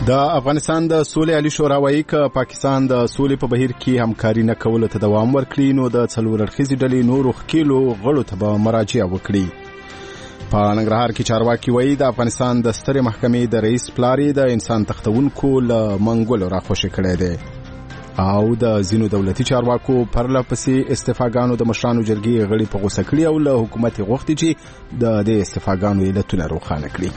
د افغانستان د سولې عالی شورا وايي چې پاکستان د سولې په بهیر کې همکاري نه کولو ته دوام ورکړي نو د څلور اړخیزې ډلې نورو ښکېلو غړو ته به مراجعه وکړي. په ننګرهار کې چارواکي وايي د افغانستان د سترې محکمې د رئیس پلار د انسان تښتونکو له منګولو راخوشي کړی دی او د ځینو دولتي چارواکو پرله پسې استعفاګانو د مشرانو جرګې غړي په غوسه کړي او له حکومت غوښتي چې د دې استعفاګانو علتونه روښانه کړي.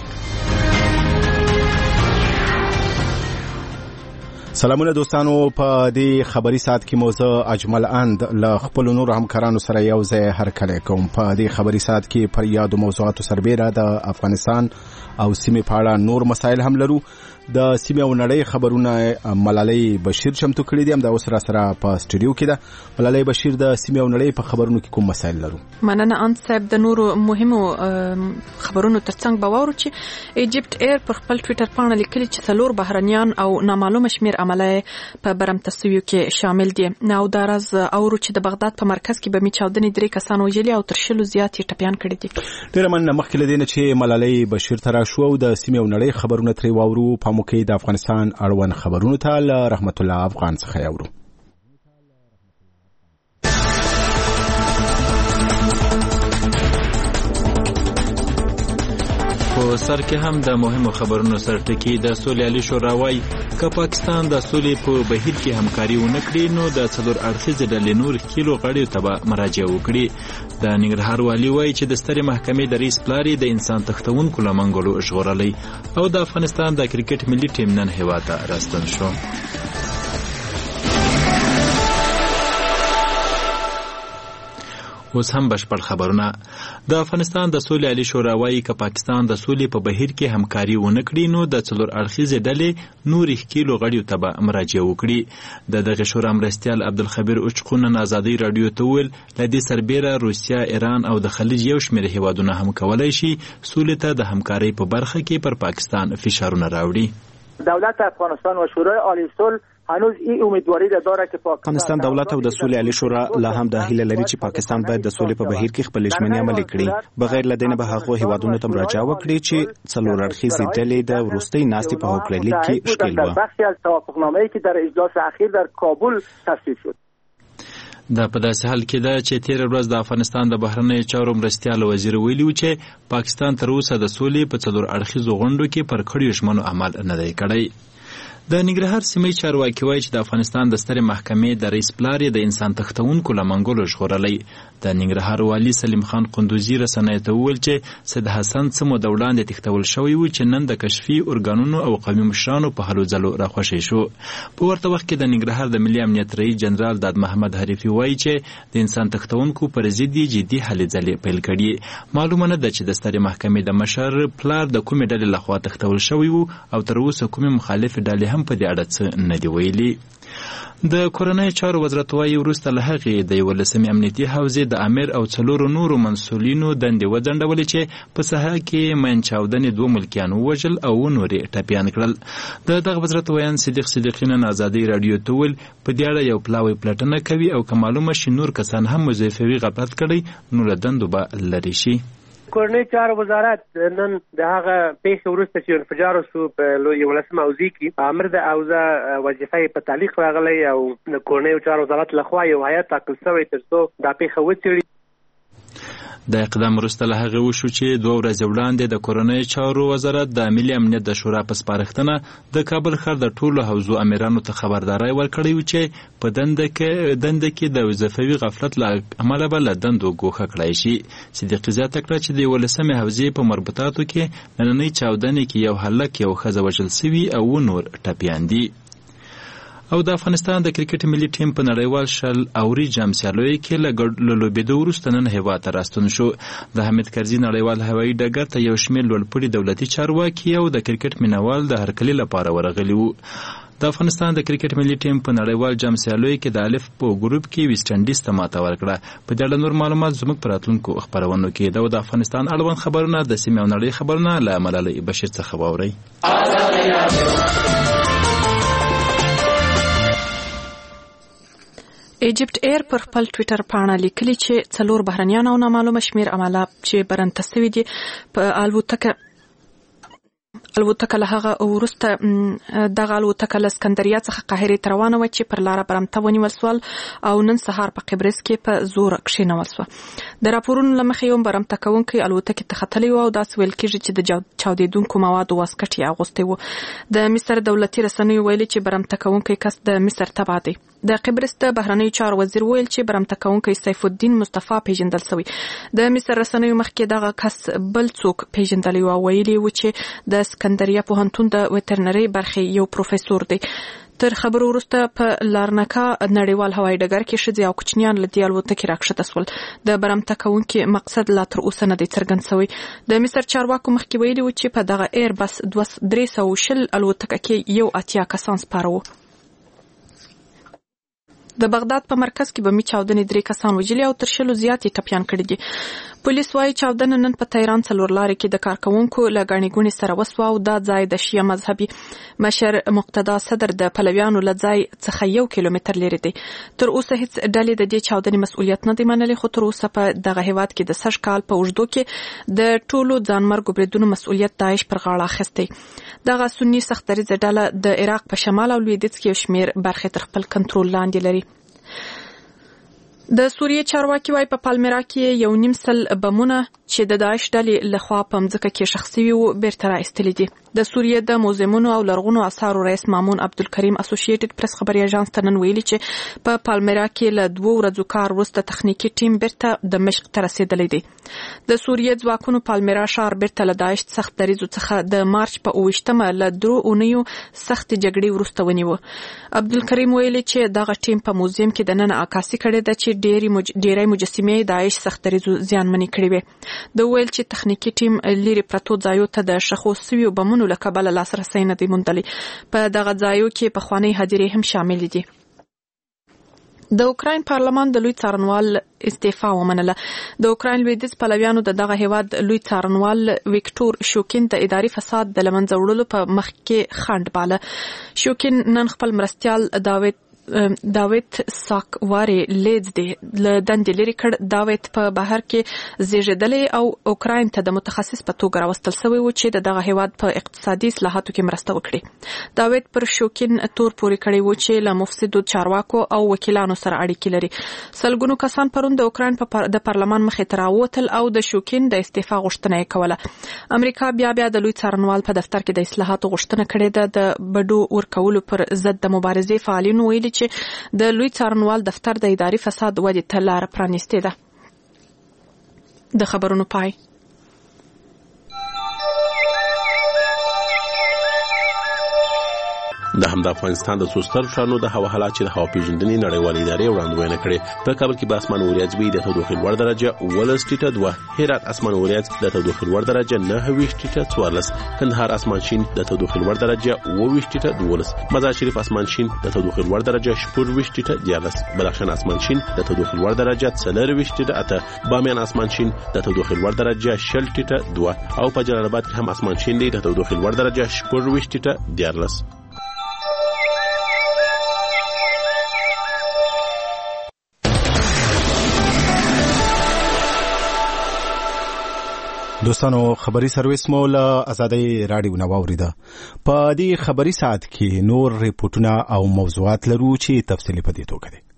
سلامونه دوستانو، په دې خبري ساعت کې موزه اجمل اند له خپل نور همکارانو سره یو ځای هرکلی کوم. په دې خبري ساعت کې پر یادو موضوعاتو سربېره د افغانستان او سیمې په اړه نور مسایل هم لرو. د سیمې او نړۍ خبرونه ملالۍ بشیر چمتو کړي دي، هم دا اوس را سره په سټوډیو کې ده. ملالۍ بشیر، د سیمې او نړۍ په خبرونو کې کوم مسایل لرو؟ مننه انت صاحب. د نورو مهمو خبرونو ترڅنګ به واورو چې ایجپټ ایر پر خپل ټویټر باندې لیکلي چې 4 بهرنیان او نامعلومه شمیر عمله په برمتسویو کې شامل دي. نو دا راز اورو چې د بغداد په مرکز کې به می چاودنې 3 کسان وژلي او تر 20 زیات ټپيان کړي دي. ډېر مننه. مخکې لدې نه چې ملالۍ بشیر ترا شو او د سیمې او نړۍ خبرونه ترې واورو، په موکې د افغانستان اړوند خبرونه ته له رحمت الله افغان څخه یاورو. په سر کې هم د مهمو خبرونو سرټکی د سولې عالی شورا وايي که پاکستان د سولې په بهیر کې همکاري ونه کړي نو د څلور اړخیزې ډلې نور ښکېلو غړو ته به مراجعه وکړي. د ننګرهار والي وايي چې د سترې محکمې د رئیس پلار د انسان تښتونکو له منګولو ژغورلی او د افغانستان د کرکټ ملي ټیم نن هېواد ته راستون شو. اوس هم بشپړ خبرونه. د افغانستان د سولې عالی شورا وايي که پاکستان د سولې په بهیر کې همکاري ونه کړي نو د څلور اړخیزې ډلې نورې ښکېلو غړو ته به مراجعه وکړي. د دغه شورا مرستیال عبدالخبیر اوچقو نن ازادۍ راډیو ته وویل له دې سربېره روسیه، ایران او د خلیج یو شمېر هیوادونه هم کولی شي سولې ته د همکارۍ په برخه کې پر پاکستان فشارونه راوړي. دولت افغانستان و شورای عالی صلح هنوز این امیدواری داره که افغانستان دولت او د سولې عالی شورا لا هم د هیله لري چې پاکستان باید د سولې په بهیر کې خپل ژمنې عملي کړي، بغیر له دې نه به هغه هیوادونو ته مراجعه وکړي چې څلور اړخیزې ډلې د وروستۍ ناستې په هوکړه لیک کې ښکېل و. بخشی از توافقنامه‌ای که در اجلاس اخیر در کابل تصویب شد. دا په داسې حال کې ده چې تېره ورځ د افغانستان د بهرنیو چارو مرستیال وزیر ویلي و چې پاکستان تر اوسه د سولې په څلور اړخیزو غونډو کې پر کړیو ژمنو عمل نه دی کړی. د ننګرهار سیمې چارواکي وایي چې د افغانستان د سترې محکمې د رئیس پلار د انسان تښتونکو له منګولو ژغورلی. د ننګرهار والي سلیم خان قندوزي رسنیو ته وویل چې سید حسن څه موده وړاندې تښتول شوی و چې نن د کشفي ارګانونو او قومي مشرانو په هلو ځلو راخوشی شو. په ورته وخت کې د ننګرهار د ملي امنیت رئیس جنرال داد محمد حریفي وایي چې د انسان تښتونکو پر ضد یې جدي هلې ځلې پیل کړي. معلومه نه ده چې د سترې محکمې د مشر پلار د کومې ډلې لخوا تښتول شوی و او تر اوسه کومې مخالفې ډلې هم په دې اړه څه نه دی ویلي. د کورنۍ چارو وزارت وايي وروسته له هغې د 11 امنیتي حوزې د امیر او 4 نورو منسولینو دندې وځنډولې چې په ساحه کې منچاودنې 2 ملکیان ووژل او نورې ټپیان کړل. د دغه وزارت ویان صدیق صدیقی نن ازادۍ راډیو ته وویل په دې اړه یو پلاوی پلټنه کوي او که معلومه شي نور کسان هم وظیفوي غفلت کړی نو له دندو به لرې شي. کورنۍ چارو وزارت نن د هغه پیښې وروسته چې انفجار وشو په 11 حوزې کې امر د اوضاع وظیفه په تعلیق راغلی او د کورنۍ چارو وزارت لخوا یو هیئت ټاکل شوی تر څو دا پیښه وڅېړي. د اقدام وروسته له هغې وشو چې 2 ورځې وړاندې د کورنۍ چارو وزارت د ملي امنیت د شورا په سپارښتنه د کابل ښار د ټولو حوزو امیرانو ته خبرداری ورکړی و چې په دنده کې د وظیفوي غفلت له امله به له دندو ګوښه کړی شي. صدیقي زیاته کړه چې د 11 حوزې په مربوطاتو کې نننۍ چاودنې کې یو هلک یو ښځه وژل سوي او نور ټپیان دي. او د افغانستان د کرکټ ملي ټیم په نړیوال شل اوري جام سیالیو کې له لوبېدو وروسته نن هېواد ته راستون شو. د حمید کرزي نړیوال هوایي ډګر ته یو شمېر لوړپوړي دولتي چارواکي او د کرکټ مینوال د هرکلي لپاره ورغلي وو. د افغانستان د کرکټ ملي ټیم په نړیوال جام سیالیو کې د الف په ګروپ کې ویسټ انډیز ته ماته ورکړه. په دې اړه نور معلومات زموږ په راتلونکو خبرونو کې د افغانستان اړوند خبرونه د سیمې او نړۍ خبرونه له ملالۍ بشیر څخه واورئ. ایجپټ ایر پر خپل ټویټر باندې لیکلي چې 4 بهرنیان او نامعلومه شمیر عمله چې برنته سوي دي په الوتکه له هغه وروسته دغه الوتکه له اسکندریه څخه قاهرې ته روانه وه چې پر لاره برمته ونیول سول او نن سهار په قبرس کې په زور کښېنول سوه. د راپورونو له مخې یو برمته کوونکی الوتکې ته ختلی و او داسې ویل کېږي چې د چاودېدونکو موادو واسکټ یې اغوستی و. د مصر دولتي رسنیو ویلي چې برمته کوونکی کس د مصر تبع دی. د قبرس د بهرنیو چارو وزیر ویل چې برمته کوونکی سیف الدین مصطفی پیژندل شوی. د مصر رسنیو مخکې دغه کس بل څوک پیژندلی و ویلي و چې د اسکندریه پوهنتون د وترنري برخې یو پروفیسور دی. تر خبرو وروسته په لارنکا نړیوال هوایي ډګر کې ښځې او کوچنیان له دې الوتکې راکښته سول. د برمته کوونکي مقصد لا تر اوسه نه دی څرګند شوی. د مصر چارواکو مخکې ویلي و چې په دغه ایر بس 320 الوتکه کې 80 کسان سپاره وو. د بغداد په مرکز کې بمي چاودنې 3 کسان وژلي او تر 100 زیاتې ټپیان کړي دي. پولیس وايي چاودنه نن په تهران څلور لارې کې د کارکونکو له ګڼې ګوڼې سره وسوه او دا ځای د شیعه مذهبي مشر مقتدا صدر د پلویانو له ځای څخه 1 کیلومتر لرې دی. تر اوسه هیڅ ډلې د دې چاودنې مسؤلیت نه دی منلی، خو تر اوسه په دغه هیواد کې د سږ کال په اوږدو کې د ټولو ځانمرګو بریدونو مسؤلیت داعش پر غاړه اخیستی. دغه سني سختدریځه ډله د عراق په شمال او لویدیځ کې یو شمېر برخې تر خپل کنټرول لاندې لري. د سوریې چارواکي وايي په پالمیرا کې 1.5 بمونه چې د داعش ډلې لخوا په مځکه کې ښخ شوي وو بیرته راایستلي دي. د سوریې د موزیمونو او لرغونو اثارو رئیس مامون عبدالکریم اسوسییټډ پریس خبري اژانس ته نن ویلي چې په پالمیرا کې له 2 ورځو کار وروسته تخنیکي ټیم بیرته دمشق ته رسیدلی دی. د سوریې ځواکونو پالمیرا ښار بیرته له داعش سخت دریځو څخه د مارچ په 28مه له 3 اونیو سخت جګړې وروسته ونیوه. عبدالکریم ویلي چې دغه ټیم په موزیم کې د نن عکاسي کړې ده چې ډېری مجسمې داعش سخت دریځو زیانمنې کړې وې. د ویل چې تخنیکي ټیم لري پرتو ځایو ته د شخو سویو بمونو له کبله لاسرسی نه دی موندلی. په دغه ځایو کې پخوانۍ هدیرې هم شامل دي. د اوکراین پارلمان د لوی څارنوال استعفا ومنله. د اوکراین لویدیځ پلویانو د دغه هیواد لوی څارنوال ویکټور شوکین د اداري فساد د لمنځه وړلو په مخ کې خنډ باله. شوکین نن خپل مرستیال داوید ساکواري لیدز دی له دندې لرې کړ. داوید په بهر کې زیږېدلی او اوکراین ته د متخصص په توګه راوستل شوی و چې دغه هیواد په اقتصادي اصلاحاتو کې مرسته وکړي. داوید پر شوکین تور پورې کړی و چې له مفسدو چارواکو او وکیلانو سره اړیکې لري. سلګونو کسان پرون د اوکراین د پارلمان مخې ته راووتل او د شوکین د استعفا غوښتنه یې کوله. امریکا بیا د لوی څارنوال په دفتر کې د اصلاحاتو غوښتنه کړې ده. د بډو ورکولو پر ضد د مبارزې فعالینو ویلي چې د لوی څارنوال دفتر د اداري فساد ودې ته لار پرانیستې ده. د خبرونو پای. د همدا افغانستان د سوستر شانو د هوا حالات چې د هوا پیژندنې نړیوالې ادارې وړاندوینه کړې. په کابل کې به اسمان وریځ وي، د تودوخې لوړ درجه 12.2. هرات اسمان وریځ، د تودوخې لوړ درجه 9.14. کندهار اسمان شین، د تودوخې لوړ درجه 20.12. مزار شریف اسمان شین، د تودوخې لوړ درجه 14.14. بدخشان اسمان شین، د تودوخې لوړ درجه 4.8. بامیان اسمان شین، د تودوخې لوړ درجه 0.2. او په جلال آباد کې هم اسمان شین دی، د تودوخې لوړ درجه 14.14. دوستانو خبری سرویس مو له آزادۍ رادیو نه واوریده. په دې خبری ساعت کې نور ریپورتونه او موضوعات لرو چې تفصیلی په دې توګه دي.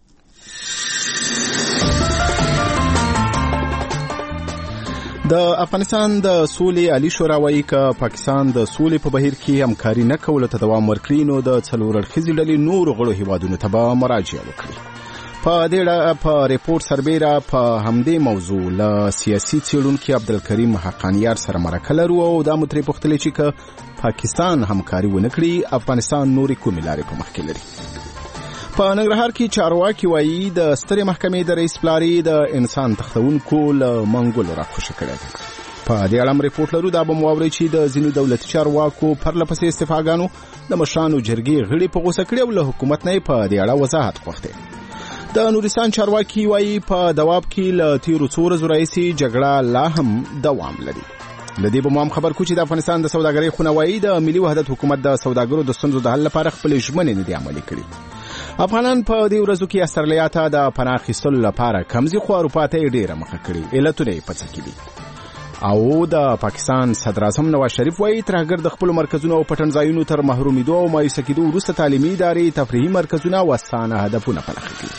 د افغانستان د سولې عالی شورا وايي چې پاکستان د سولې په بهیر کې همکاري نه کولو ته دوام ورکړي نو د څلور اړخیزې ډلې نور غړو هیوادونو ته به مراجعه وکړي. په ریپورت سربیره په همدې موضوع له سیاسي څېړونکي عبدالکریم حقانیار سره مرکه لرو او دا مو ترې پوښتلې چې که پاکستان همکاري ونه کړي افغانستان نورې کومې لارې په مخ کې لري. په ننګرهار کې چارواکي وایي د سترې محکمې د رئیس پلاري د انسان تښتونکو له منګولو راکوشه کړی دی. په دې اړه ریپورت لرو. دا به مو واورئ چې د ځینو دولتي چارواکو پرلپسې استعفاګانو د مشرانو جرګې غړي په غوسه کړي او له حکومت نه په دې اړه وضاحت غوښتی. د نورستان چارواکي وایي په دواب کې له تیرو څو ورځو راهیسې جګړه لا هم دوام لري. له دې به مو هم خبر کو چې د افغانستان د سوداګرۍ خونه وایي د ملي وحدت حکومت د سوداګرو د ستونزو د حل لپاره خپلې ژمنې نه دي عملي کړي. افغانان په دې ورځو کې استرالیا ته د پناه اخیستلو لپاره کمزي خو اروپا ته ډېره مخه کړې. علتونه یې په څه کې دي؟ او د پاکستان صدر اعظم نواز شریف وايي ترهګر د خپل مرکزونو او پټنځایونو تر محرومیدو او مایوسه کېدو وروسته تعلیمي ادارې تفریحي مرکزونه وسانه هدفونه پلخ کړي.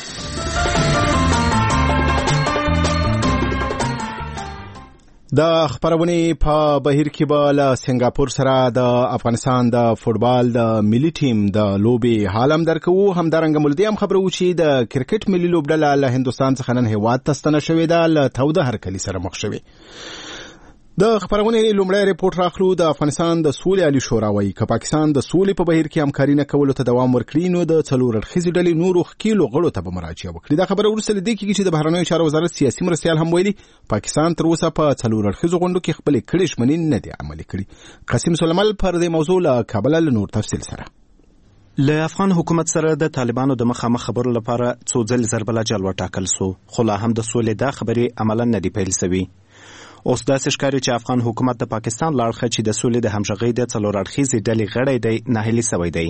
د خبرونې په بهیر کې به له سنگاپور سره د افغانستان د فوټبال د ملي ټیم د لوبې حال هم درکو. همدارنګه ملدي هم خبرو چې د کرکټ ملي لوبډله له هندوستان څخه نن هیواد ته ستنه شوې ده، له توده هرکلي سره مخ شوې. د خبرونې لومړی ریپورت راخلو. د افغانستان د سولې عالی شورا وايي که پاکستان د سولې په بهیر کې همکاري نه کولو ته دوام ورکړي نو د څلور اړخیزې ډلې نورو ښکیلو غړو ته به مراجعه وکړي. دا خبره وروسته له دې کېږي چې د بهرنیو چارو وزارت سیاسي مرستیال هم ویلي پاکستان تر اوسه په څلور اړخیزو غونډو کې خپلې کړې ژمنې نه دي عملي کړي. قاسم سلیمل پر دې موضوع له کابل له نور تفصیل سره. له افغان حکومت سره د طالبانو د مخامخ خبرو لپاره څو ځل ضربله جل وټاکل سو، خو لا هم د سولې دا خبرې عملاً نه دی پیل سوي. اوس داسې ښکاري چې افغان حکومت د پاکستان له اړخه چې د سولې د همغږۍ د څلور اړخیزې ډلې غړی دی ناهیلي سوی دی.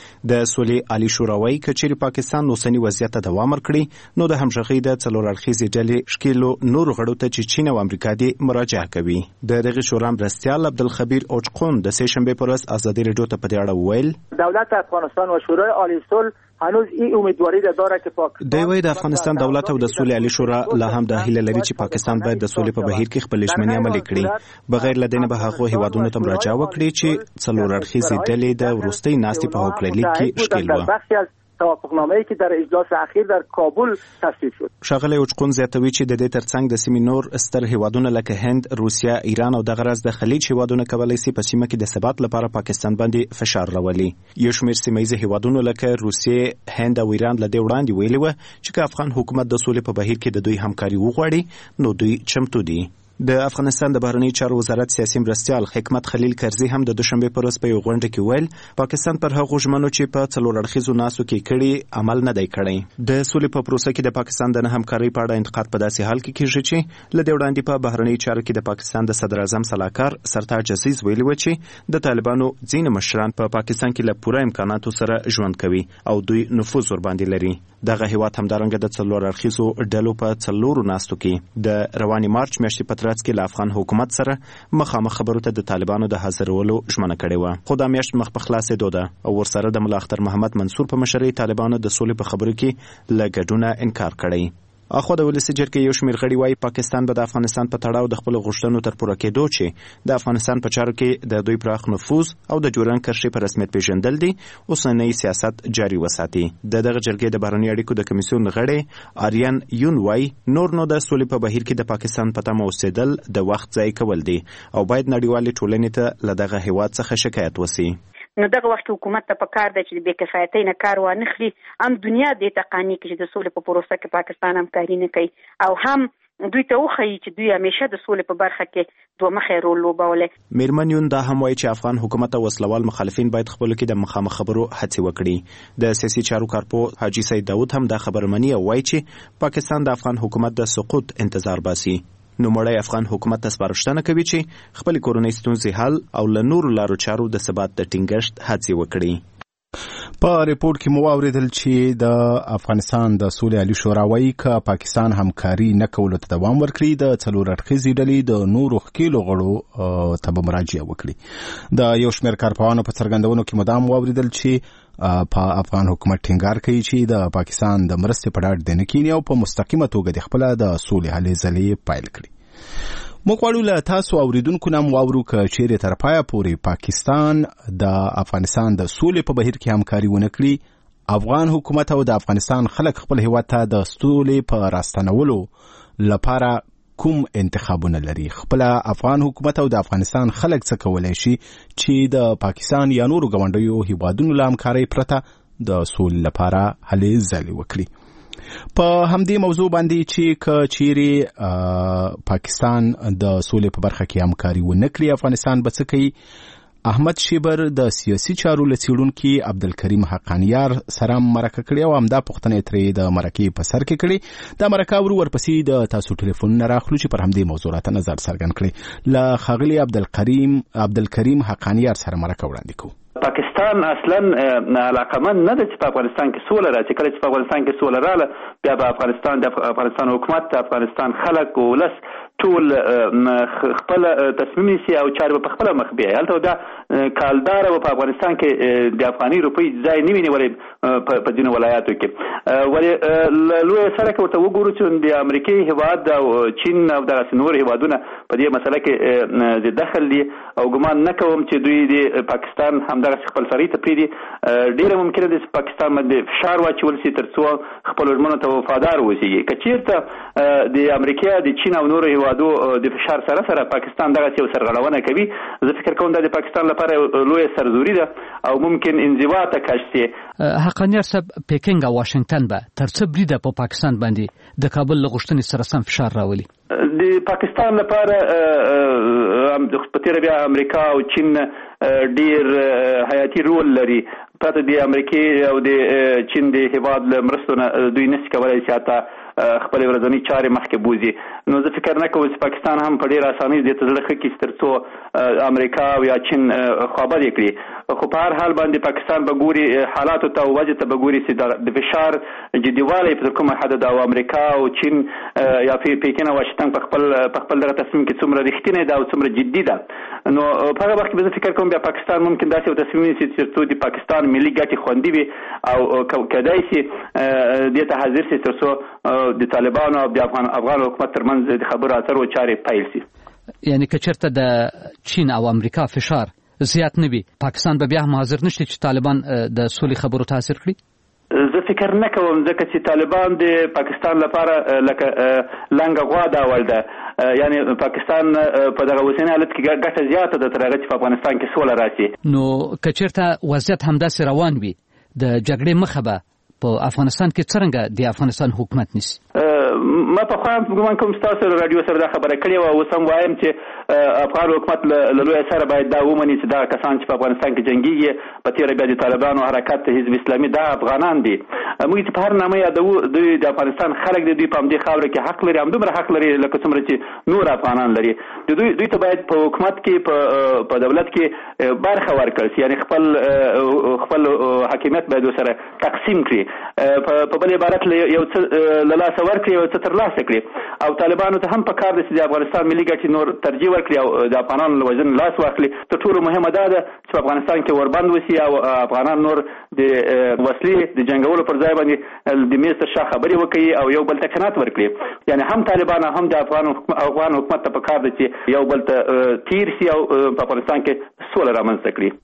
د سولې عالی شورا وايي که چیرې پاکستان اوسني وضعیت ته دوام ورکړي نو د همغږۍ د څلور اړخیزې ډلې ښکیلو نورو غړو ته چې چین او امریکا دي مراجعه کوي. د دغه شورا مرستیال عبدالخبیر اوچقون د سه شنبه پر ورځ ازادي رادیو ته په دې اړه وویل دولت افغانستان و شورای عالی صلح هنوز این امیدواری داره که پاکستان دوی د افغانستان دولت او د سولې عالی شورا لا هم د هیله لري چې پاکستان باید د سولې په بهیر کې خپل ژمنې عملي کړي، بغیر له دې نه به هغه هیوادونو ته مراجعه وکړي چې څلور اړخیزې ډلې د وروستۍ ناستې په هوکړه لیک کې ښکیل وو. توافقنامه‌ای که در اجلاس اخیر در کابل تصویب شد. ښاغلی اوچقون زیاتوي چې د دې ترڅنګ د سیمې نور ستر هیوادونه لکه هند، روسیه، ایران او دغه راز د خلیج هیوادونه کولی شي په سیمه کې د ثبات لپاره پاکستان باندې فشار راولي. یو شمېر سیمه ییز هیوادونه لکه روسیه، هند او ایران له دې وړاندې ویلي و چې که افغان حکومت د سولې په بهیر کې د دوی همکاري وغواړي نو دوی چمتو دي. د افغانستان د بهرنیو چارو وزارت سیاسي مرستیال حکمت خلیل کرزي هم د دوشنبه پر ورځ په یو غونډه کې ویل پاکستان پر هغو ژمنو چې په څلور اړخیزو ناستو کې کړي عمل نه دی کړی. د سولې په پروسه کې د پاکستان د نه همکارۍ په اړه انتقاد په داسې حال کې کېږي چې له دې وړاندې په بهرنیو چارو کې د پاکستان د صدر اعظم سلاکار سرتاج عزیز ویلي و چې د طالبانو ځینې مشران په پاکستان کې له پوره امکاناتو سره ژوند کوي او دوی نفوذ ورباندې لري. دغه هیواد همدارنګه د څلور اړخیزو ډلو په څلورو ناستو کې د رواني مارچ میاشتې په ترڅ کې له افغان حکومت سره مخامخ خبرو ته د طالبانو د حاضرولو ژمنه کړې وه، خو دا میاشت مخ په خلاصېدو ده او ورسره د ملا اختر محمد منصور په مشرۍ طالبانو د سولې په خبرو کې له ګډونه انکار کړی. اخو د ولسی جرګې یو شمېر غړي وايي پاکستان به د افغانستان په تړاو د خپل غوښتنو تر پوره کېدو چې د افغانستان په چارو کې د دوی پراخ نفوذ او د جوړن کرښې په رسمیت پیژندل دي اوسنی سیاست جاري وساتي. دغه جرګې د بهرنیو اړیکو د کمیسیون غړي آریان یون وايي نور نو د سولې په بهیر کې د پاکستان په تمه اوسېدل د وخت ضایع کول دي او باید نړیوالې ټولنې ته له دغه هیواد څخه شکایت وسی. نو دغه وخت حکومت ته پکار دی چې بې کفایتۍ نه کار وانه خلي، هم دنیا دې ته قانع کړي چې د سولې په پروسه کې پاکستان همکاري نه کوي او هم دوی ته وښیي چې دوی همیشه د سولې په برخه کې دوه مخی رول لوبولی. میرمن یون دا هم وایي چې افغان حکومت او وسلوال مخالفین باید خپلو کې د مخامخ خبرو هڅې وکړي. د سیاسي چارو کارپو حاجي سید داود هم دا خبره مني او وایي چې پاکستان د افغان حکومت د سقوط انتظار باسي. نو مړی افغان حکومت ته سپارښتنه کوي چې خپل کورنۍ ستونزې حل او له نورو لارو چارو د ثبات د ټینګښت هڅې وکړي. په ریپورت کې مو اوریدل چې د افغانستان د سولې عالی شورا وايي که پاکستان همکاري نه کولو ته دوام ورکړي د څلور اړخیزې ډلې د نورو ښکیلو غړو ته به مراجعه وکړي. د یو شمېر کارپوهانو په څرګندونو کې مدام واوریدل چې په افغان حکومت ټینګار کوي چې د پاکستان د مرستې په ډاډ دی نه کیني او په مستقیمه توګه د خپله د سولې هلې ځلې پیل کړي. موږ غواړو له تاسو اوریدونکو نه واورو که چیرې تر پایه پورې پاکستان د افغانستان د سولې په بهیر کې همکاري ونه کړي، افغان حکومت او د افغانستان خلک خپل هیواد ته د سولې په راستنولو لپاره کوم انتخابونه لري. خپل افغان حکومت او د افغانستان خلک څه کولای شي چې د پاکستان یا نورو ګاونډیو هیوادونو له همکارۍ پرته د سولې لپاره هلې ځلې وکړي. په همدې موضوع باندې چې که چیرې پاکستان د سولې په برخه کې همکاري ونه کړي افغانستان به څه کوي. احمد شیبر د سیاسي چارو له څېړونکي عبدالکریم حقانیار سره مرکه کړې او همدا پوښتنې ترې د مرکې په سر کې کړې. دا مرکه ورپسې د تاسو ټلیفونونه راخلو چې پر همدې موضوع راته نظر څرګند کړي. له ښاغلي عبدالکریم حقانیار سره مرکه وړاندې کوو. پاکستان اصلا علاقمند نه ده چې په افغانستان کې سوله راځي. کله چې په افغانستان کې سوله رااله بیا به افغانستان حکومت، افغانستان خلک او ولس ټول خپل تصمیم نیسي او چارې په خپله مخ بیایي. هلته دا کالداره په افغانستان کې د افغاني روپۍ ځای نه ویني ولې په ځینو ولایاتو کې. ولې لویه سره که ورته وګورو چې د امریکې هېواد او چین او دغسې نور هېوادونه په دې مسله کې د دخل دي او ګمان نه کوم چې دوی د پاکستان همدغسې خپل سړي ته پرېږدي. ډېره ممکنه ده چې پاکستان باندې فشار واچول شي تر څو خپلو ژمنو ته وفادار اوسېږي. که چېرته د امریکا د چین او نورو هېوادو د فشار سره سره پاکستان دغسې یو سرغړونه کوي، زه فکر کوم دا د پاکستان لپاره لویه سرزوري ده او ممکن انزوا ته کش شي. حقانیار صاحب، پیکنګ او واشنگټن به تر څه بریده په پاکستان باندې د کابل له غوښتنې سره سم فشار راولي؟ د پاکستان لپاره په تېره بیا امریکا او چین ډیر حیاتي رول لري. پرته د امریکې او د چین د هېواد له مرستو نه دوی نشي کولی چې حتی خپلې ورځنۍ چارې مخکې بوځي. نو زه فکر نه کوم چې پاکستان هم په ډېره اسانۍ دې ته زړه ښه کړي تر څو امریکا او یا چین خوابدې کړي. خو په هر حال باندې پاکستان به ګوري حالاتو ته او وضع ته به ګوري چې د فشار جديوالی په کومه حد ده او امریکا او چین یا پیکن او واشنګټن په خپل دغه تصمیم کې څومره رښتینی ده او څومره جدي ده. نو په هغه وخت کې به زه فکر کوم بیا پاکستان ممکن داسې یو تصمیم ونیسي چې څو د پاکستان ملي ګټې خوندي وي او کېدای شي دې ته حاضر شي تر څو د طالبانو او د افغان حکومت ترمنځ د خبرو اترو چارې پیل شي. یعنی که چېرته د چین او امریکا فشار زیات نه وي، پاکستان به بیا هم حاضر نشي چې طالبان د سولې خبرو ته حاضر کړي؟ زه فکر نه کوم، ځکه چې طالبان د پاکستان لپاره لکه لنګه غوا ډول ده. یعنی پاکستان په دغه اوسني حالت کې ګټه زیاته ده تر هغه چې په افغانستان کې سوله راشي. نو که چېرته وضعیت همداسې روان وي، د جګړې مخه به په افغانستان کې څرنګه د افغانستان حکومت نیسي؟ ما په خوا ګمان کوم ستاسو رادیو سره دا خبره کړې وه. اوس هم وایم چې افغان حکومت له لویه سره باید دا ومني چې دغه کسان چې په افغانستان کې جنګېږي په تېره بیا د طالبانو حرکت حزب اسلامي دا افغانان دي. موږ چې په هر نامه یادوو دوی د افغانستان خلک دي، دوی په همدې خاوره کې حق لري، همدومره حق لري لکه څومره چې نور افغانان لري. دوی ته باید په حکومت کې په دولت کې برخه ورکړل شي، یعنی خپل حاکمیت باید ورسره تقسیم کړي، په بل عبارت یو څه له لاسه ورکړي او څه ترلاسه کړي. او طالبانو ته هم په کار ده چې د افغانستان ملي ګټې نور ترجیح ورکړي او د افغانانو له وژنې لاس واخلي. تر ټولو مهمه دا ده چې په افغانستان کې وربند وشي او افغانان نور د وسلې د جنګولو پر ځای باندې د میز تر شا خبرې وکړي او یو بل ته قناعت ورکړي. یعنی هم طالبان هم د افغان حکومت ته په کار ده چې یو بل ته تیر شي او په افغانستان کې سوله رامنځته کړي.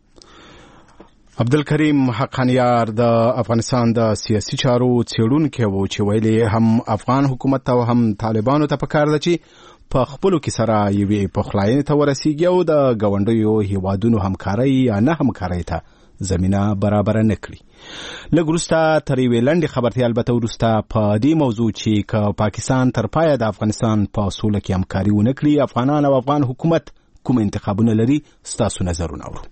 عبدالکریم حقانیار د افغانستان د سیاسي چارو څېړونکی و چې ویلي هم افغان حکومت ته هم طالبانو ته پکار ده چې په خپلو کې سره یوې پخلاینې ته ورسیږي او د ګاونډیو هیوادونو همکارۍ یا نه همکارۍ ته زمینه برابره نه کړي. لږ وروسته تر یوې لنډې خبرتیا البته وروسته په دې موضوع چې که پاکستان تر پایه د افغانستان په سوله کې همکاري ونه کړي، افغانان او افغان حکومت کوم انتخابونه لري، ستاسو نظرونه اورو.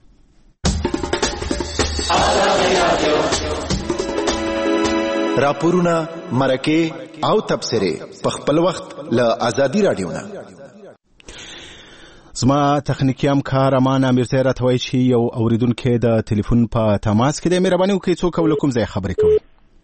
راپورونه، مرکې او تبصرې په خپل وخت له آزادي رادیو نه. زما تخنیکی همکار امان امیرزی راته وایي چې یو اوریدونکی د ټلیفون په تماس کې دی. مهرباني وکړئ څوک او له کوم ځای خبرې کوئ؟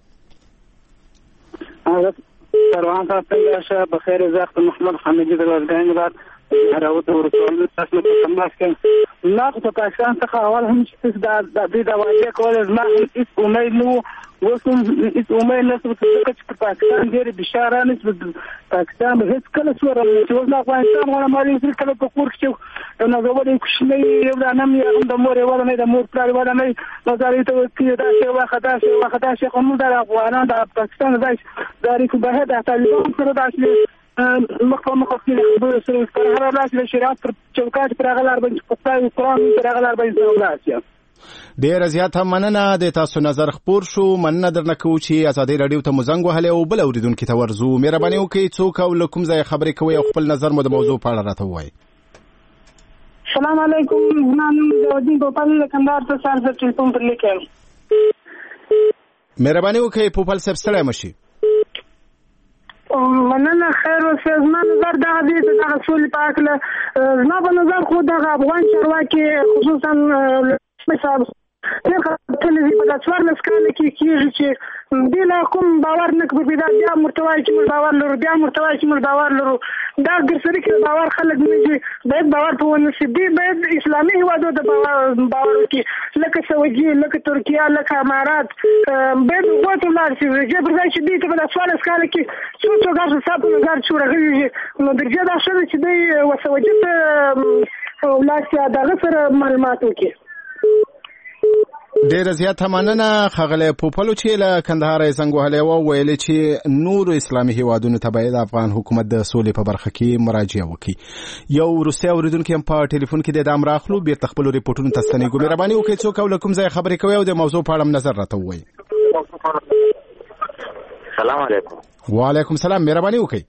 سروان صاحب څنګه شه؟ بخیر. زه اختر محمد حمیدي د روزګان هېواد راوته ورسول تاسو ته تماس کوم. نه خو پاکستان څخه اول هم چې د دې د واقع کول زما هیڅ امید نه و. اوس هم هیڅ امید نشته چې پاکستان ډېرې بشارانې پاکستان به هیڅ کله سوره چې اوس د افغانستان غواړم مالي کله په کور کې یو نازولې کوچنی یو دانه مې هم د مور یوه نه د مور پلار یوه نه نظارې ته ورکړي دا شی واخه دا شی واخه دا شی خو موږ د افغانان د پاکستان ځای د اړیکو بهر د طالبان سره داسې مخ کې خبرې سره پر هر لاس د شریعت پر چوکاټ پر هغه لار باندې په قرآن پر هغه لار باندې سمولاسي. ډېر زیات مننه د تاسو نظر خپور شو. مننه درنه کوو چې ازادي راډیو ته مو زنګ وهلی او بل اوریدونکي ته ورځو. مهرباني وکړئ څوک او له کوم ځای خبرې کوئ او خپل نظر مو د موضوع په اړه راته ووایئ. السلام علیکم. زما نوم ضیاءالدین ګوپال د کندهار څخه سره ټلیفون پر لیکم. مهرباني وکړئ پوپل صاحب ستړی مه شئ. مننه. خیر اوسه. زما نظر دغه دی چې دغه سولې په هکله زما په نظر خو دغه افغان چارواکي خصوصا صاحب وتلې په داسې څوارلس کاله کې کېږي چې بلا کوم باور نه کوي دا بیا مرته وایي چې موږ باور لرو بیا مرته وایي چې موږ باور لرو دا ګرځري کې باور خلک نه دي باید باور په ونه سي دي باید اسلامي هیوادو د باور کې لکه سعودي لکه ترکیه لکه امارات باید وګورئ لار چې جبر ځای چې دي په داسې څوارلس کاله کې څو ګرځي صاحب نظر چې راغلي نو درجه دا شوه چې دی وسعودي ته ولاسیا دغه سره معلومات وکړي. ډیره زیاته مننه ښاغلی پوپلو چې له کندهار یې زنګ وهلی و ویلې چې نورو اسلامي هیوادونو ته باید افغان حکومت د سولې په برخه کې مراجعه وکړي. یو وروستی اورېدونکی هم په ټلیفون کې دی د هم راخلو بیرته خپلو ریپورټونو ته ستنېږو. مهرباني وکړئ څوک او له کوم ځایه خبرې کوئ او د موضوع په اړه هم نظر راته ووایئ. سلام علیکم. وعلیکم سلام. مهرباني وکړئ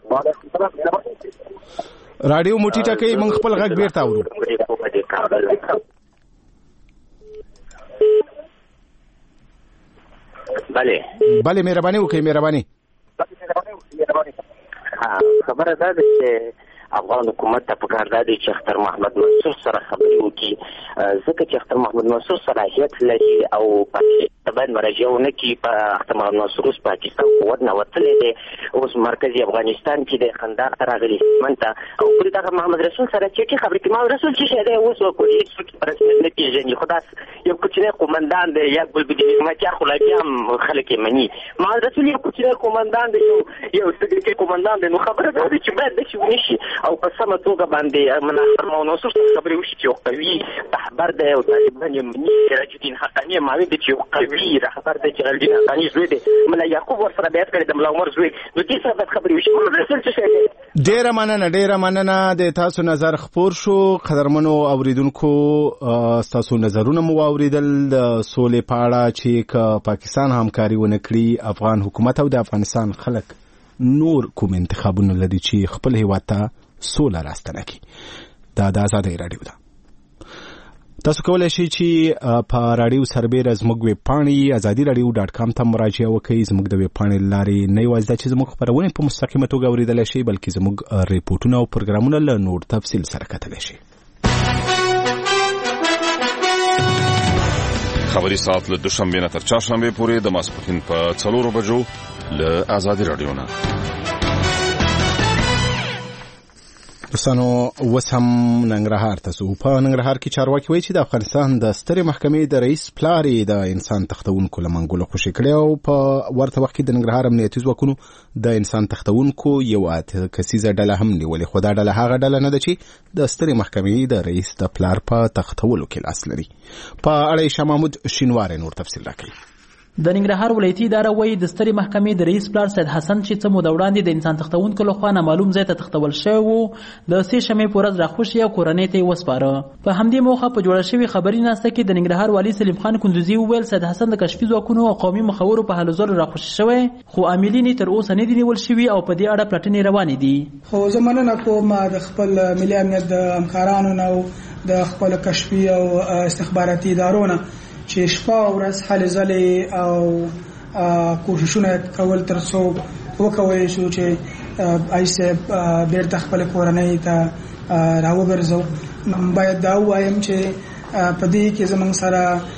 راډیو مو ټیټه کړئ موږ خپل غږ بیرته اورو. بله مهرباني وکړئ. مهرباني خبره دا ده چې افغان حکومت ته پکار دا دی چې اختر محمد منصور سره خبرې وکړي ځکه چې اختر محمد منصور صلاحیت لري او باید مراجعه ونه کړي. په اختر محمد منصور اوس پاکستان قوت نه وتلی دی اوس مرکزي افغانستان کې دی خندق ته راغلی هلمند ته او پرې دغه محمد رسول سره چټي خبرې کوي. محمد رسول چې شی دی اوس وکړي هېڅوک په رسمیت نه پېژني خو داس یو کوچنی قومندان دی یا ګلبدین نعمتیار خو لا بیا هم خلک یې مني. محمد رسول یو کوچنی قومندان دی یو سګرټي قومندان دی نو خبره دا ده چې باید داسې ونه شي او په سمه توګه باندې مناصر منصور سره خبرې وشي چې یو قوي رهبر دی او طالبان یې مني. سراج الدین حقاني معلوم دی چې یو قوي رهبر دی چې جلال الدین حقاني زوی دی ملا یعقوب ورسره بیعت کړی د ملا عمر زوی نو دې سره باید خبرې وشي. رسول څه شی دی. ډیره مننه د تاسو نظر خپور شو. قدرمنو اوریدونکو تاسو نظرونه مو واوریدل د سولې په اړه چې پاکستان همکاري ونه کړي افغان حکومت او د افغانستان خلک نور کوم انتخابونه لري چې خپل هیواد ته سوله راستنه کړي. دا د آزادۍ راډیو ده. تاسو کولی شئ چې په راډیو سربیره زموږ ویب پاڼې azadiradیو.com ته مراجعه وکړئ. زموږ د ویب پاڼې له لارې نه یوازې دا چې زموږ خپرونې په مستقیمه توګه اورېدلی شئ بلکې زموږ ریپورټونه او پروګرامونه له نور تفصیل سره کتلی شئ. خبري ساعت له دوشنبې نه تر چهارشنبې پورې د ماسپښین په 4 بجو له آزادي راډیو نه. دوستانو اوس هم ننګرهار ته ځو. په ننګرهار کې چارواکي وایي چې د افغانستان د سترې محکمې د رئیس پلار یې د انسان تښتونکو له منګولو خوشي کړی او په ورته وخت کې د ننګرهار امنیتي ځواکونو د انسان تښتونکو یو کسیزه ډله هم نیولې. خو دا ډله هغه ډله نه ده چې د سترې محکمې د رئیس د پلار په تښتولو کې لاس لري. په اړه یې شاه محمود شینواری نور تفصیل راکوي. د ننګرهار ولایتي اداره وایي د سترې محکمې د رئیس پلار سید حسن چې څه موده وړاندې د انسان تښتونکو لخوا نامعلوم ځای ته تښتول شوی و د 3 شنبې په ورځ راخوشي او کورنۍ ته یې وسپاره. په همدې موخه په جوړه شوې خبري ناسته کې د ننګرهار والي سلیم خان کندوزي وویل سید حسن د کشفي ځواکونو او قومي مخورو په هلو ځلو راخوشي شوی خو عاملین تر اوسه نه دي نیول شوي او په دې اړه پلټنې روانې دي. خو زه مننه کوم د خپل ملي امنیت د همکارانو نه او د خپل کشفي او استخباراتي ادارو نه چې شپه او ورځ هلې ځلې او کوششونه کول تر څو وکوي شو چې ایسه بیرته خپل کورنۍ ته راوګرځو. باید دا وایم چې په دې کې زموږ سره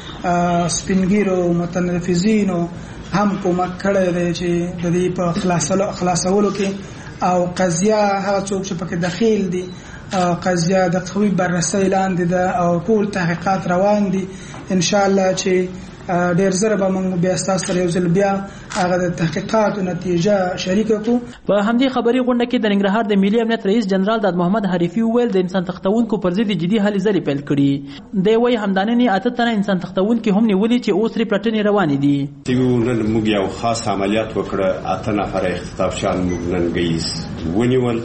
سپینګیرو متنفذینو هم کومک کړی دی چې د دې په خلاصولو کې او قضیه هغه څوک چې پکې دخیل دي قضیه د قوي بررسۍ لاندې ده او ټول تحقیقات روان دي. ان شاء الله چې ډیر زره به موږ بیا تاسو سره یو ځل بیا هغه د تحقیقاتو نتیجه شریک کړو. په همدې خبري غونډه کې د ننګرهار د ملي امنیت رئیس جنرال داد محمد حریفي وویل د انسان تښتونکو پر ضد جدي هلې ځلې پیل کړي. دی وایي همداننې 8 تنه انسان تښتونکي هم نیولي چې اوس لري پلټنې روانې دي. نن موږ یو خاص عملیات وکړه 8 نفر اختطافشان موږ نن ګیس ونیول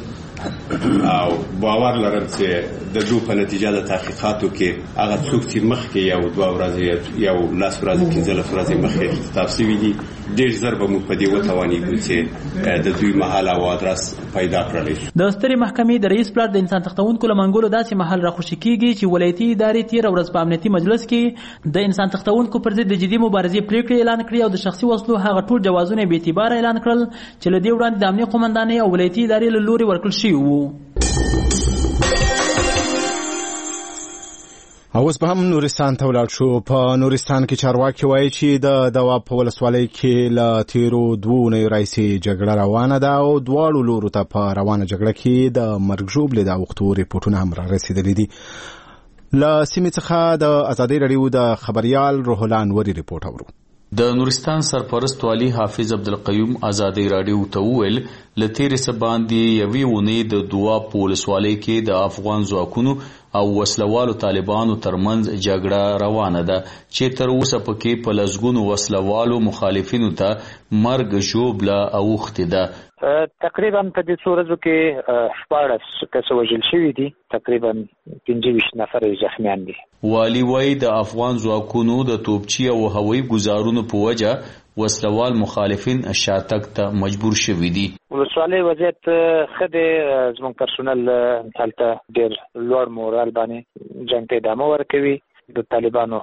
او باور لرم چې د دوی په نتیجه د تحقیقاتو کې هغه څوک چې مخکې یو 2 ورځې یو لاس ورځې کې ځل ورځې مخکې تفصیلي دي ډېر زر به موږ په دې وتوانیږو چې د دوی محل او ادرس پیدا کړلی شو. د سترې محکمې د رئیس پلار د انسان تښتونکو له منګولو داسې محل راخوشي کیږي چې ولایتي ادارې تیر ورځ په امنیتي مجلس کې د انسان تښتونکو پر ضد د جدي مبارزې پریکړې اعلان کړې او د شخصي وسلو هغه ټول جوازونه به اعتبار اعلان کړل چې له دې وړاندې د امنیه قومندانۍ او ولایتي ادارې له لوري ورکړل شوي وو. اوس به هم نورستان ته ولاړ شو. په نورستان کې چارواکي وایي چې د دواب په ولسوالۍ کې له تیرو 2 اونیو راهیسې جګړه روانه ده او دواړو لورو ته په روانه جګړه کې د مرګ ژوبلې د اوښتو ریپورټونه هم رارسېدلي دي. له سیمې څخه د ازادۍ راډیو د خبریال روح الله انوري ریپورټ اورو. د نورستان سرپرست والی حافظ عبدالقیوم ازادۍ راډیو ته وویل له تیرې څه باندې یوې اونۍ د دواب په ولسوالۍ کې د افغان ځواکونو او وسلوالو طالبانو ترمنځ جګړه روانه ده چې تر اوسه پکې په لسګونو وسلوالو مخالفینو ته مرګ ژوبله اوښتې ده. تقریبا په دې څو ورځو کې 14 کسه وژل شوي دي، تقریبا 25 نفر زخمیان دي. والی وایي د افغان ځواکونو د توپچي او هوایي ګزارونو په وجه وسلوال مخالفین شاتګ ته مجبور شوي دي. ولسوالۍ وضعیت ښه دی، زموږ پرسونل هلته ډېر لوړ مورال باندې جنګ ته ادامه ورکوي. د طالبانو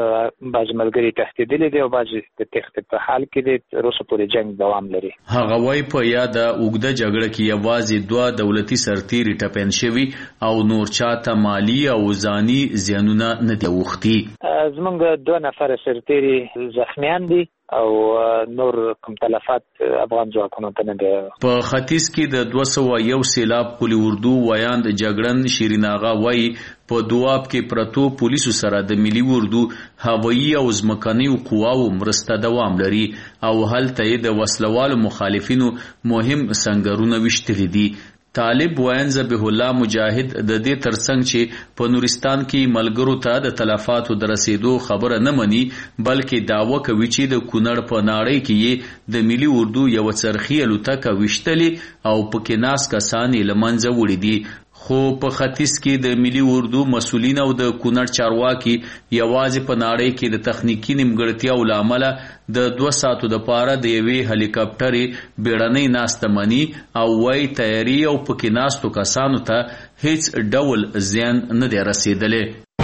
بعض ملګري تښتېدلي دي او بعض د تښتې په حال کې دي، تر اوسه پورې جنګ دوام لري. هغه وایي په یاده اوږده جګړه کې یوازې 2 دولتي سرتیري ټپیان شوي او نور چاته مالي او ځاني زیانونه نه دي اوښتي. زموږ 2 نفر سرتیري زخمیان دي او نور کوم تلفات افغان ځواکونو ته نه دی. په ختیځ کې د 201 سیلاب قلی اردو ویاند جګړن شیرین آغا وایي په دواب کې پرتو پولیسو سره د ملي اردو هوایي او ځمکنیو قواو مرسته دوام لري او هلته د وسلوالو مخالفینو مهم سنگرونه وشتلي دي. طالب وین ذبیح الله مجاهد د دې ترڅنګ چې په نورستان کې ملګرو ته د تلفاتو د رسیدو خبره نه مني، بلکې دعوه کوي چې د کونړ په ناړۍ کې د ملي اردو یو څرخي الوتکه وشتلي او پکې ناس کسان یې له منځه وړي دي. خو په ختیځ کې د ملي اردو مسؤلین او د کونړ چارواکي یوازې په ناړۍ کې د تخنیکی نیمګړتیاو له امله د 2 ساعتو دپاره د یوې هلیکاپټرې بیړنۍ ناسته مني او وایي تیاري او پکې ناستو کسانو ته هیڅ ډول زیان نه دی رسېدلی.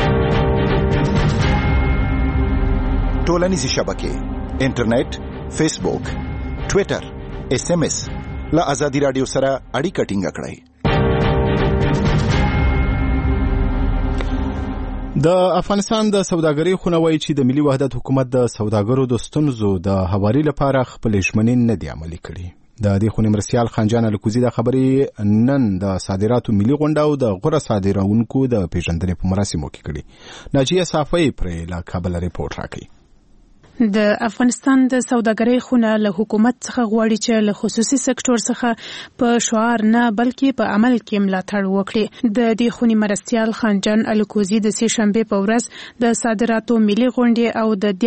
ټولنیزې شبکې، انټرنیټ، فیسبوک، ټویټر، SMS له ازادي راډیو سره اړیکه ټینګه کړئ. د افغانستان د سوداګرۍ خونه وایي چې د ملي وحدت حکومت د سوداګرو د ستونزو د هواري لپاره خپلې ژمنې نه دي عملي کړي. د دې خونې مرستیال خانجان الکوزي د خبرې نن د صادراتو ملي غونډه او د غوره صادرونکو د پیژندنې په مراسمو کې کړي. ناجیه صافی پرې له کابل ریپورټ راکړي. د افغانستان د سوداګرۍ خونه له حکومت څخه غواړي چې له خصوصي سکتور څخه په شعار نه بلکې په عمل کې ملاتړ وکړي. د دې خونې مرستیال خانجان الکوزي د سې شنبې په ورځ د صادراتو ملي غونډې او د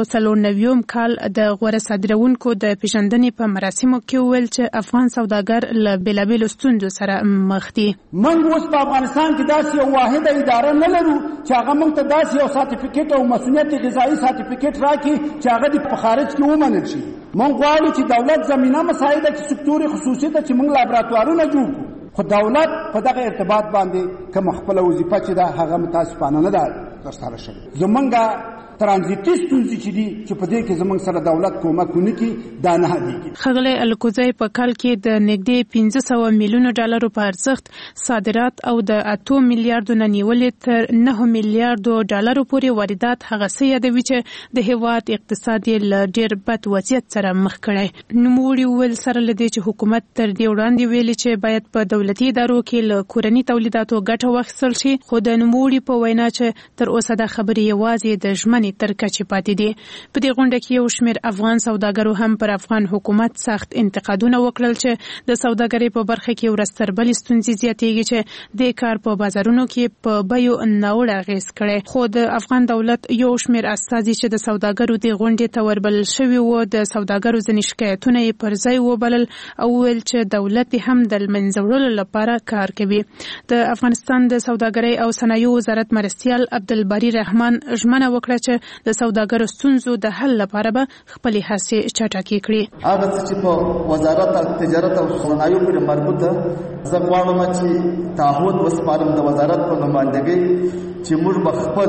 1994 کال د غوره صادرونکو د پیژندنې په مراسمو کې وویل چې افغان سوداګر له بېلابېلو ستونزو سره مخ دي. موږ اوس په افغانستان کې داسې یو واحده اداره نه لرو چې هغه موږ ته داسې یو سرټیفیکیټ او مسؤلیت غذایي سرټیفیکیټ راکړي چې هغه په خارج کې ومنل شي. موږ غواړو چې دولت زمینه مساعده چې سکتور خصوصي ته چې موږ لابراتوارونه جوړ کړو، خو دولت په دغه ارتباط باندې کوم خپل وظیفه چې دا هغه متاسفانه نه ده ترسره شوې. زمونږ ترانزیتي ستونزې چې دي چې په دې کې زمونږ سره دولت کومک ونه کړي دا نه هدیږي. ښاغلی الکوزی په کال کې د نږدې 500 میلیونو ډالرو په ارزښت صادرات او د 8 میلیارډو نه نیولې تر 9 میلیارډو ډالرو پورې واردات هغه څه یادوي چې د هیواد اقتصاد یې له ډېر بد وضعیت سره مخ کړی. نوموړي وویل سره له دې چې حکومت تر دې وړاندې ویلي چې باید په دولتي ادارو کې له کورني تولیداتو ګټه واخیستل شي، خو د نوموړي په وینا چې تر اوسه دا خبرې یوازې د ژمنې تر کچې پاتې دي. په دې غونډه کې یو شمېر افغان سوداګرو هم پر افغان حکومت سخت انتقادونه وکړل چې د سوداګرۍ په برخه کې ورځ تر بلې ستونزې زیاتېږي چې د کار په بازارونو کې په بیو ناوړه اغېز کړی. خو د افغان دولت یو شمېر استازي چې د سوداګرو د غونډې ته وربلل شوي وو د سوداګرو ځینې شکایتونه یې پر ځای وبلل او ویل چې دولت هم د لمنځه وړلو لپاره کار کوي. د افغانستان د سوداګرۍ او صنایعو وزارت مرستیال عبدالباری رحمان ژمنه وکړه چې د سوداګرو ستونزو د حل لپاره به خپلې هڅې چټکې کړي. هغه چې په وزارت تجارت او صنایعو پورې مربوط ده، زه غواړم چې تعهد وسپارم د وزارت په نمائندګۍ چې موږ به خپل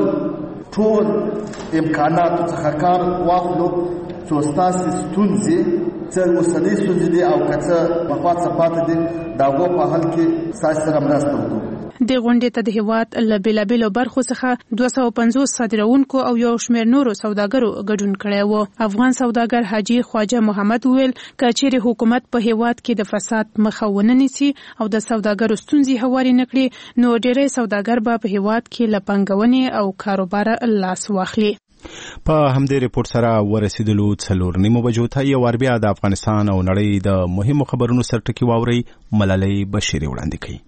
ټول امکاناتو څخه کار واخلو څو ستاسې ستونزې څه اوسنۍ ستونزې دي او که څه پخوا څه پاتې دي د هغو په حل کې ستاسې سره مرسته وکړو. د غونډې ته د هیواد له بیلابیلو برخو څخه 250 صادرونکو او یو شمېر نورو سوداګرو ګډون کړی و. افغان سوداګر حاجی خواجه محمد ویل کچېرې حکومت په هیواد کې د فساد مخه ونه نیسي او د سوداګرو ستونزې هوارې نه کړي نو ډېری سوداګر به په هیواد کې له پانګونې او کاروبار لاس واخلي. په همدې ریپورت سره ورسېدلو 4:30 بجو ته یو ور بیا د افغانستان او نړۍ د مهمو خبرونو سرټکی واوري. ملالۍ بشیري وړاندې کوي.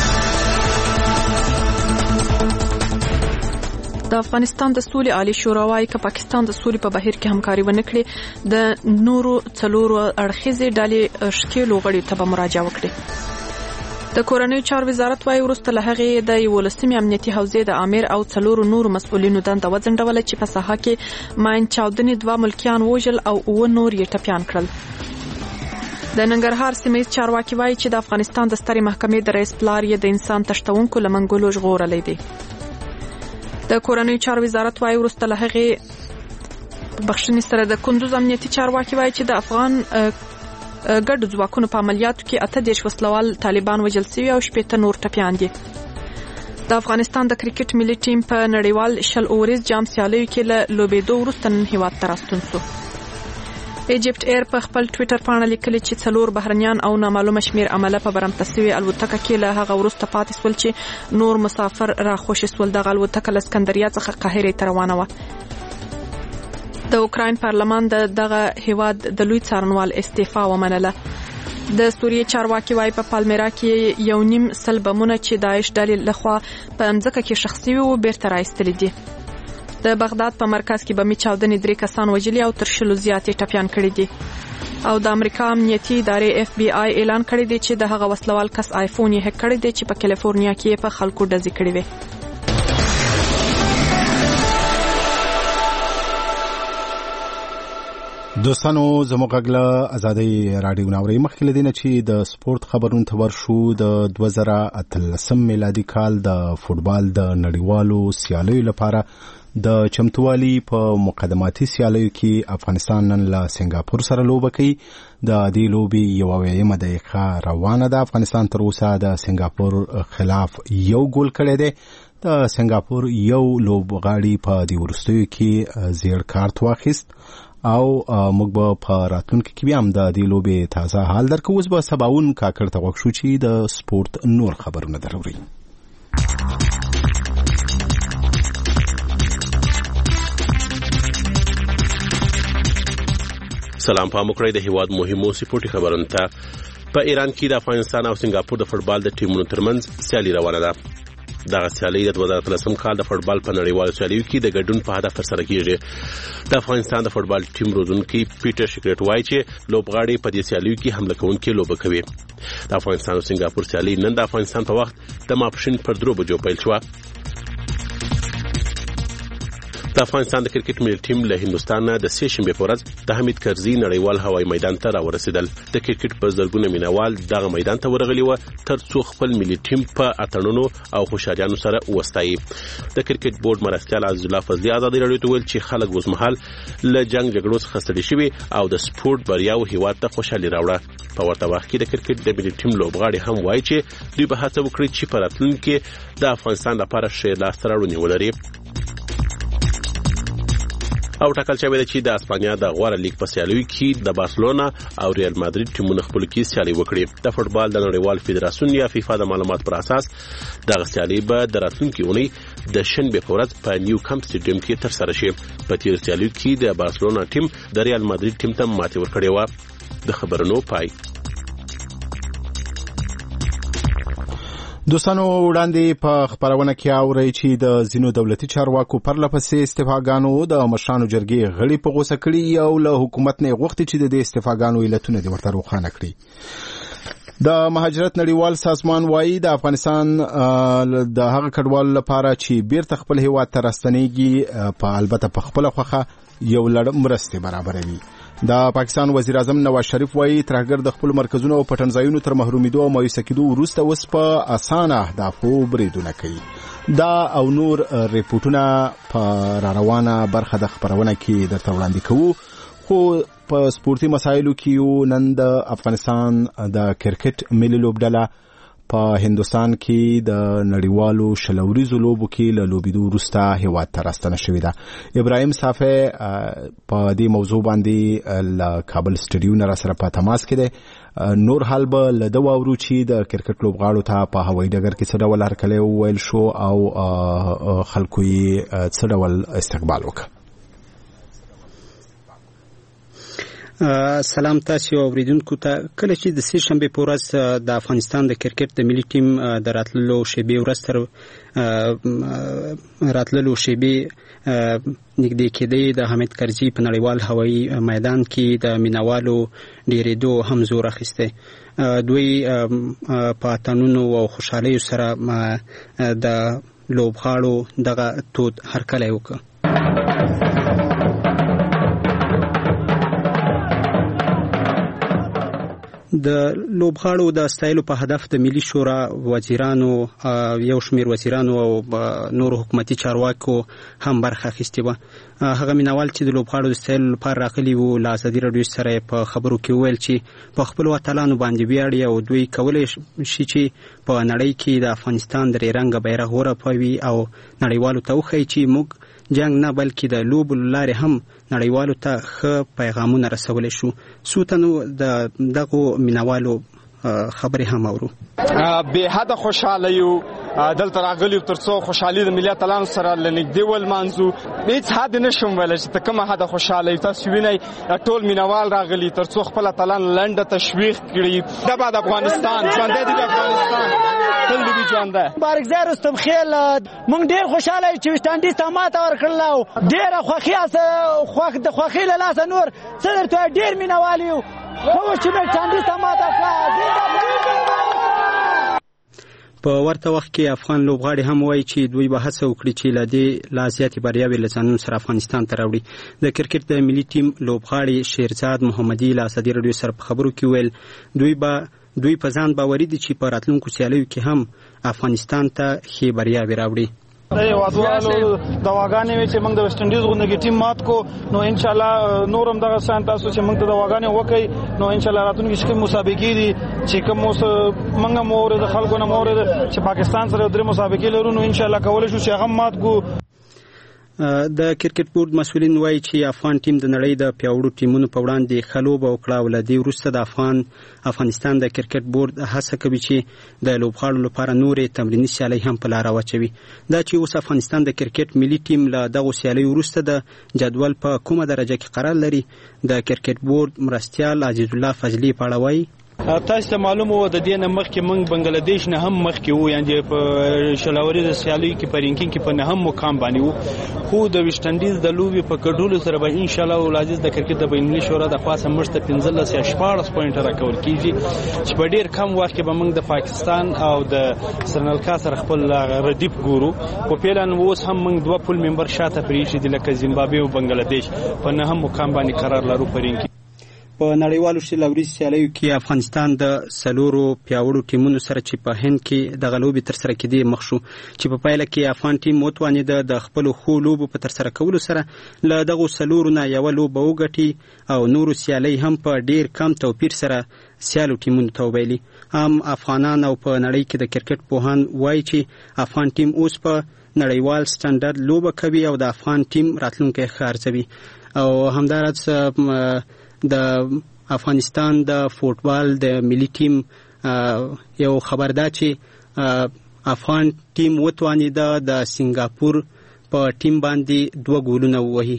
د افغانستان د سولې عالی شورا وايي چې پاکستان د سولې په بهیر کې همکاري ونه کړي د نورو څلورو اړخیزې ډلې شکیلو غړي ته به مراجعه وکړي. د کورنیو چارو وزارت وايي وروسته له هغې د 11 امنیتي حوزې د امیر او څلورو نورو مسؤلینو دنده وځنډوله چې په ساحه کې ماین چاودنې 2 ملکیان وژل او 9 نور یې ټپیان کړل. د ننګرهار سیمه چارواکي وايي چې د افغانستان د سترې محکمې د رئیس پلار یې د انسان تشتونکو لمنګولو ژغورلی دی. د کورنیو چارو وزارت وايي وروسته له هغې بخښنې سره د کندوز امنیتي چارواکي وايي چې د افغان ګډو ځواکونو په عملیاتو کې 18 وسلوال طالبان وژل شوي او 18 نور ټپیان دي. د افغانستان د کرکټ ملي ټیم په نړیوال شل اوريز جام سیالیو کې له لوبېدو وروسته نن هیواد ته راستون شو. ایجپت ایر په خپل ټویټر باندې لیکلي چې 4 بهرنیان او نامعلومه شمیر عمله په برمته شوې الوتکه کې له هغه وروسته پاتې شول چې نور مسافر راخوشي شول. دغه الوتکه له اسکندریه څخه قاهره ته روانه وه. د اوکراین پارلمان دغه هیواد د لوی څارنوال استعفا ومنله. د سوریې چارواکي وايي په پالمیرا کې 1.5 بمونه چې داعش ډلې لخوا په ځمکه کې ښخ شوي وو بیرته راایستلي دي. د بغداد په مرکز کې بمي چاودنې 3 کسان وژلي او تر 10 زیاتې ټپیان کړي دي. او د امریکا امنیتي ادارې FBI اعلان کړی دی چې د هغه وسلوال کس آیفون یې هک کړی دی چې په کالیفورنیا کې په خلکو ډزې کړې وي. دوستانو زموږ غږ ازادي رادیو ناوري مخکې لدینه چې د سپورت خبرونو ته ورشو. د 2013 میلادي کال د فوتبال د نړیوالو سیالیو لپاره د چمتووالي په مقدماتي سیالیو کې افغانستان نن له سنگاپور سره لوبه کوي. د دې لوبې 1 دقیقه روانه ده. افغانستان تر اوسه د سنگاپور خلاف یو ګول کړی دی. د سنگاپور یو لوبغاړي په دې وروستیو کې زیړ کارت واخیست او موږ به په راتلونکي کې بیا هم د دې لوبې تازه حال درکو. اوس به سباون کاکړ ته غوښ شو چې د سپورت نور خبرونه دروري. سلام په مکرې د هیواد مهمو سپورتي خبرونه ته. په ایران کې د افغانستان او سنگاپور د فوتبال د ټیمونو ترمنځ سیالي روانه ده. دغه سیالي د 2013 کال د فوتبال په نړیوالو سیالیو کې د ګډون په هدف ترسره کیږي. د افغانستان د فوتبال ټیم روزونکي پیټر شکرټ وایي چې لوبغاړي په دې سیالیو کې حمله کوونکي لوبه کوي. د افغانستان او سنگاپور سیالي نن د افغانستان په وخت د ماپښین پر 3 بجو پیل شوه. د افغانستان د کرکټ ملي ټیم له هندستان نه د 3 شنبه په ورځ د حمید کرزي نړیوال هوایي میدان ته راورسېدل. د کرکټ په زرګونه مینوال دغه میدان ته ورغلي و ترڅو خپل ملي ټیم په اتڼونو او خوشالیانو سره وستایي. د کرکټ بورډ مرستیال عزیز الله فضلي ازادي رادیو ته ویل چې خلک اوسمهال له جنگ جګړو څخه ستړي شوي او د سپورت بریاو هیواد ته خوشالي راوړه. په ورته وخت کې د کرکټ د ملي ټیم لوبغاړي هم وایي چې دوی به هڅه وکړي چې په راتلونکي کې د افغانستان لپاره ښه لاسته راوړنې ولري. او ټاکل شوی دی چې د اسپانیا د غوړه لیګ په سیالیو کې د بارسلونا او ریال مادرید ټیمونه خپل کې سیالي وکړي. د فوتبال د نړیوال فدراسیون یا فیفا د معلومات پر اساس د سیالي به د راتلونکي اونۍ د شنبه په ورځ په نیو کامپ سټیډیم کې ترسره شي. په تیر سیالیو کې د بارسلونا ټیم د ریال مادرید ټیم ته ماتې ورکړې و. د خبرونو پای. دوستانو وړاندې په خبرونه کې اوري چې د زینو دولتي چارواکو پر لپسې استفاګانو د مشرانو جرګې غړي په غوسه کړي او له حکومت نه غوښتي چې د استفاګانو علتونه د ورته روښانه کړي. د مهاجرت نړیوال سازمان وايي د افغانستان د هغه کډوالو لپاره چې بیرته خپل هیواد ته راستنېږي په البته په خپل خوخه یو لړ مرستې برابروي. د پاکستان وزیر اعظم نواز شریف وايي ترهګر د خپل مرکزونو او پټنځایونو تر محرومیدو او مایوسه کېدو وروسته اوس په اسانه اهدافو بریدونه کوي. دا او نور ریپورتونه په روانه برخه د خبرونه کې درته وړاندې کوو. خو په سپورتي مسایلو کې نن د افغانستان د کرکټ ملي لوبډله په هندستان کې د نړیوالو شلوریزو لوبو کې له لوبېدو وروسته هیواد ته راستنه شوې ده. ابراهیم صافی په دې موضوع باندې له کابل سټډیو نه راسره په تماس کې دی. نور حال به له ده واورو چې د کرکټ لوبغاړو ته په هوایي ډګر کې څه ډول هرکلی وویل شو او خلکو یې څه ډول استقبال وکړ. سلام تاسو اوریدونکو ته. کله چې د سې شنبه په ورځ د افغانستان د کرکټ د ملي ټیم د راتللو شیبې ورځ تر راتللو شیبې نږدې کېدې د حامد کرزي په نړیوال هوایي میدان کې د مینوالو ډېرېدو هم زور اخیستی. دوی په اتڼونو او خوشحالیو سره د لوبغاړو دغه تود هرکلی وکړ. د لوبغاړو د ستایلو په هدف د ملي شورا وزیرانو یو شمېر وزیرانو او نور حکومتي چارواکو هم برخه اخیستې وه. هغه مینوال چې د لوبغاړو د ستایلو لپاره راغلي وو له ازادي راډیو سره په خبرو کې وویل چې په خپلو اتلانو باندې ویاړي او دوی کولی شي چې په نړۍ کې د افغانستان درې رنګه بیرغ ورپوي او نړیوالو ته وښایي چې موږ جنگ نه بلکې د لوبو لارې هم نړیوالو ته ښه پیغامونه رسولی شو. څو تنو د دغو مینوالو خبرې هم اورو. بې حده خوشحاله یو دلته راغلي تر څو خوشحالي د ملي اتلانو سره له نږدې ولمانځو. هېڅ حد نه شم ویلی چې ته کومه حده خوشحاله یو. تاسو وینئ ټول مینوال راغلي تر څو خپل اتلان لنډه تشویق کړي. دا بعد افغانستان ژوندی دی. افغانستان تل دې ژوندی. بارکزی رستم خیل موږ ډېر خوشحاله یو چې ویسټانډیز ته ماته ورکړله او ډېره خوښي د خوښۍ له لاسه نور څه درته وایي. ډېر مینوال یو خو چې ویسټانډیز ته ماته کړه. په ورته وخت کې افغان لوبغاړي هم وایي چې دوی به هڅه وکړي چې له دې لا زیاتې بریاوې له ځانونو سره افغانستان ته راوړي. د کرکټ د ملي ټیم لوبغاړي شیرزاد محمدي له ازادي راډیو سره په خبرو کې ویل دوی په ځان باوري دي چې په راتلونکو سیالیو کې هم افغانستان ته ښې بریاوې راوړي. هیوادوالو دواګانې وې چې موږ د ویسټ انډیز غوندې ټیم مات کو نو ان شاء الله نور هم دغه شان تاسو چې موږ ته دواګانې وکړي نو ان شاء الله راتلونکي کې مسابقې دي چې کوم موږ هم اورېده خلکو نه اورېده چې پاکستان سره درې مسابقې لرو نو ان شاء الله کولی شو چې هغه مات کو. د کرکټ بورډ مسؤلین وایي چې افغان ټیم د نړۍ د پیاوړو ټیمونو په وړاندې ښه لوبه وکړه او له دې وروسته د افغانستان د کرکټ بورډ هڅه کوي چې د لوبغاړو لپاره نورې تمریني سیالۍ هم په لاره واچوي. دا چې اوس افغانستان د کرکټ ملي ټیم له دغو سیالیو وروسته د جدول په کومه درجه کې قرار لري د کرکټ بورډ مرستیال عزیز الله فضلي په اړه وایي. تاسو ته معلومه و د دې نه مخکې موږ بنگلادیش نه هم مخکې وو یعنې په شلاوري د سیالیو کې په رینکینګ کې په نهم مقام باندې وو خو د ویسټ انډیز د لوبې په ګډولو سره به ان شاء الله العزیز د کرکټ د بین المللي شورا د خوا څخه موږ ته 15 یا 14 پوینټ راکول کیږي چې په ډیر کم وخت کې به موږ د پاکستان او د سرنلکا سره خپل ردیف ګورو. په پیلان اوس هم موږ دوه پول ممبر شاته پریښي دي لکه زیمبابوې او بنگلادیش په نهم مقام باندې قرار لرو په رینکینګ. په نړیوالو شلوري سیالیو کې افغانستان د سلورو پیاوړو ټیمونو سره چې په هند کې د غلوبې تر سره کېدې مخ شو چې په پایله کې افغان ټیم وتوانید د خپل خو لوبو په تر سره کولو سره له دغه سلورو نه یو لوبه وګټي او نورو سیالي هم په ډیر کم توپیر سره سیالو ټیمونو ته وبایلي. هم افغانان او په نړۍ کې د کرکټ پوهان وایي چې افغان ټیم اوس په نړیوال سټانډرډ لوبه کوي او د افغان ټیم راتلونکی ښه ارزوي. او همداراز د افغانستان د فوټبال د ملي ټیم یو خبر ده چې افغان ټیم وتوانید د سنگاپور په ټیم باندې 2 ګولونه ووهي.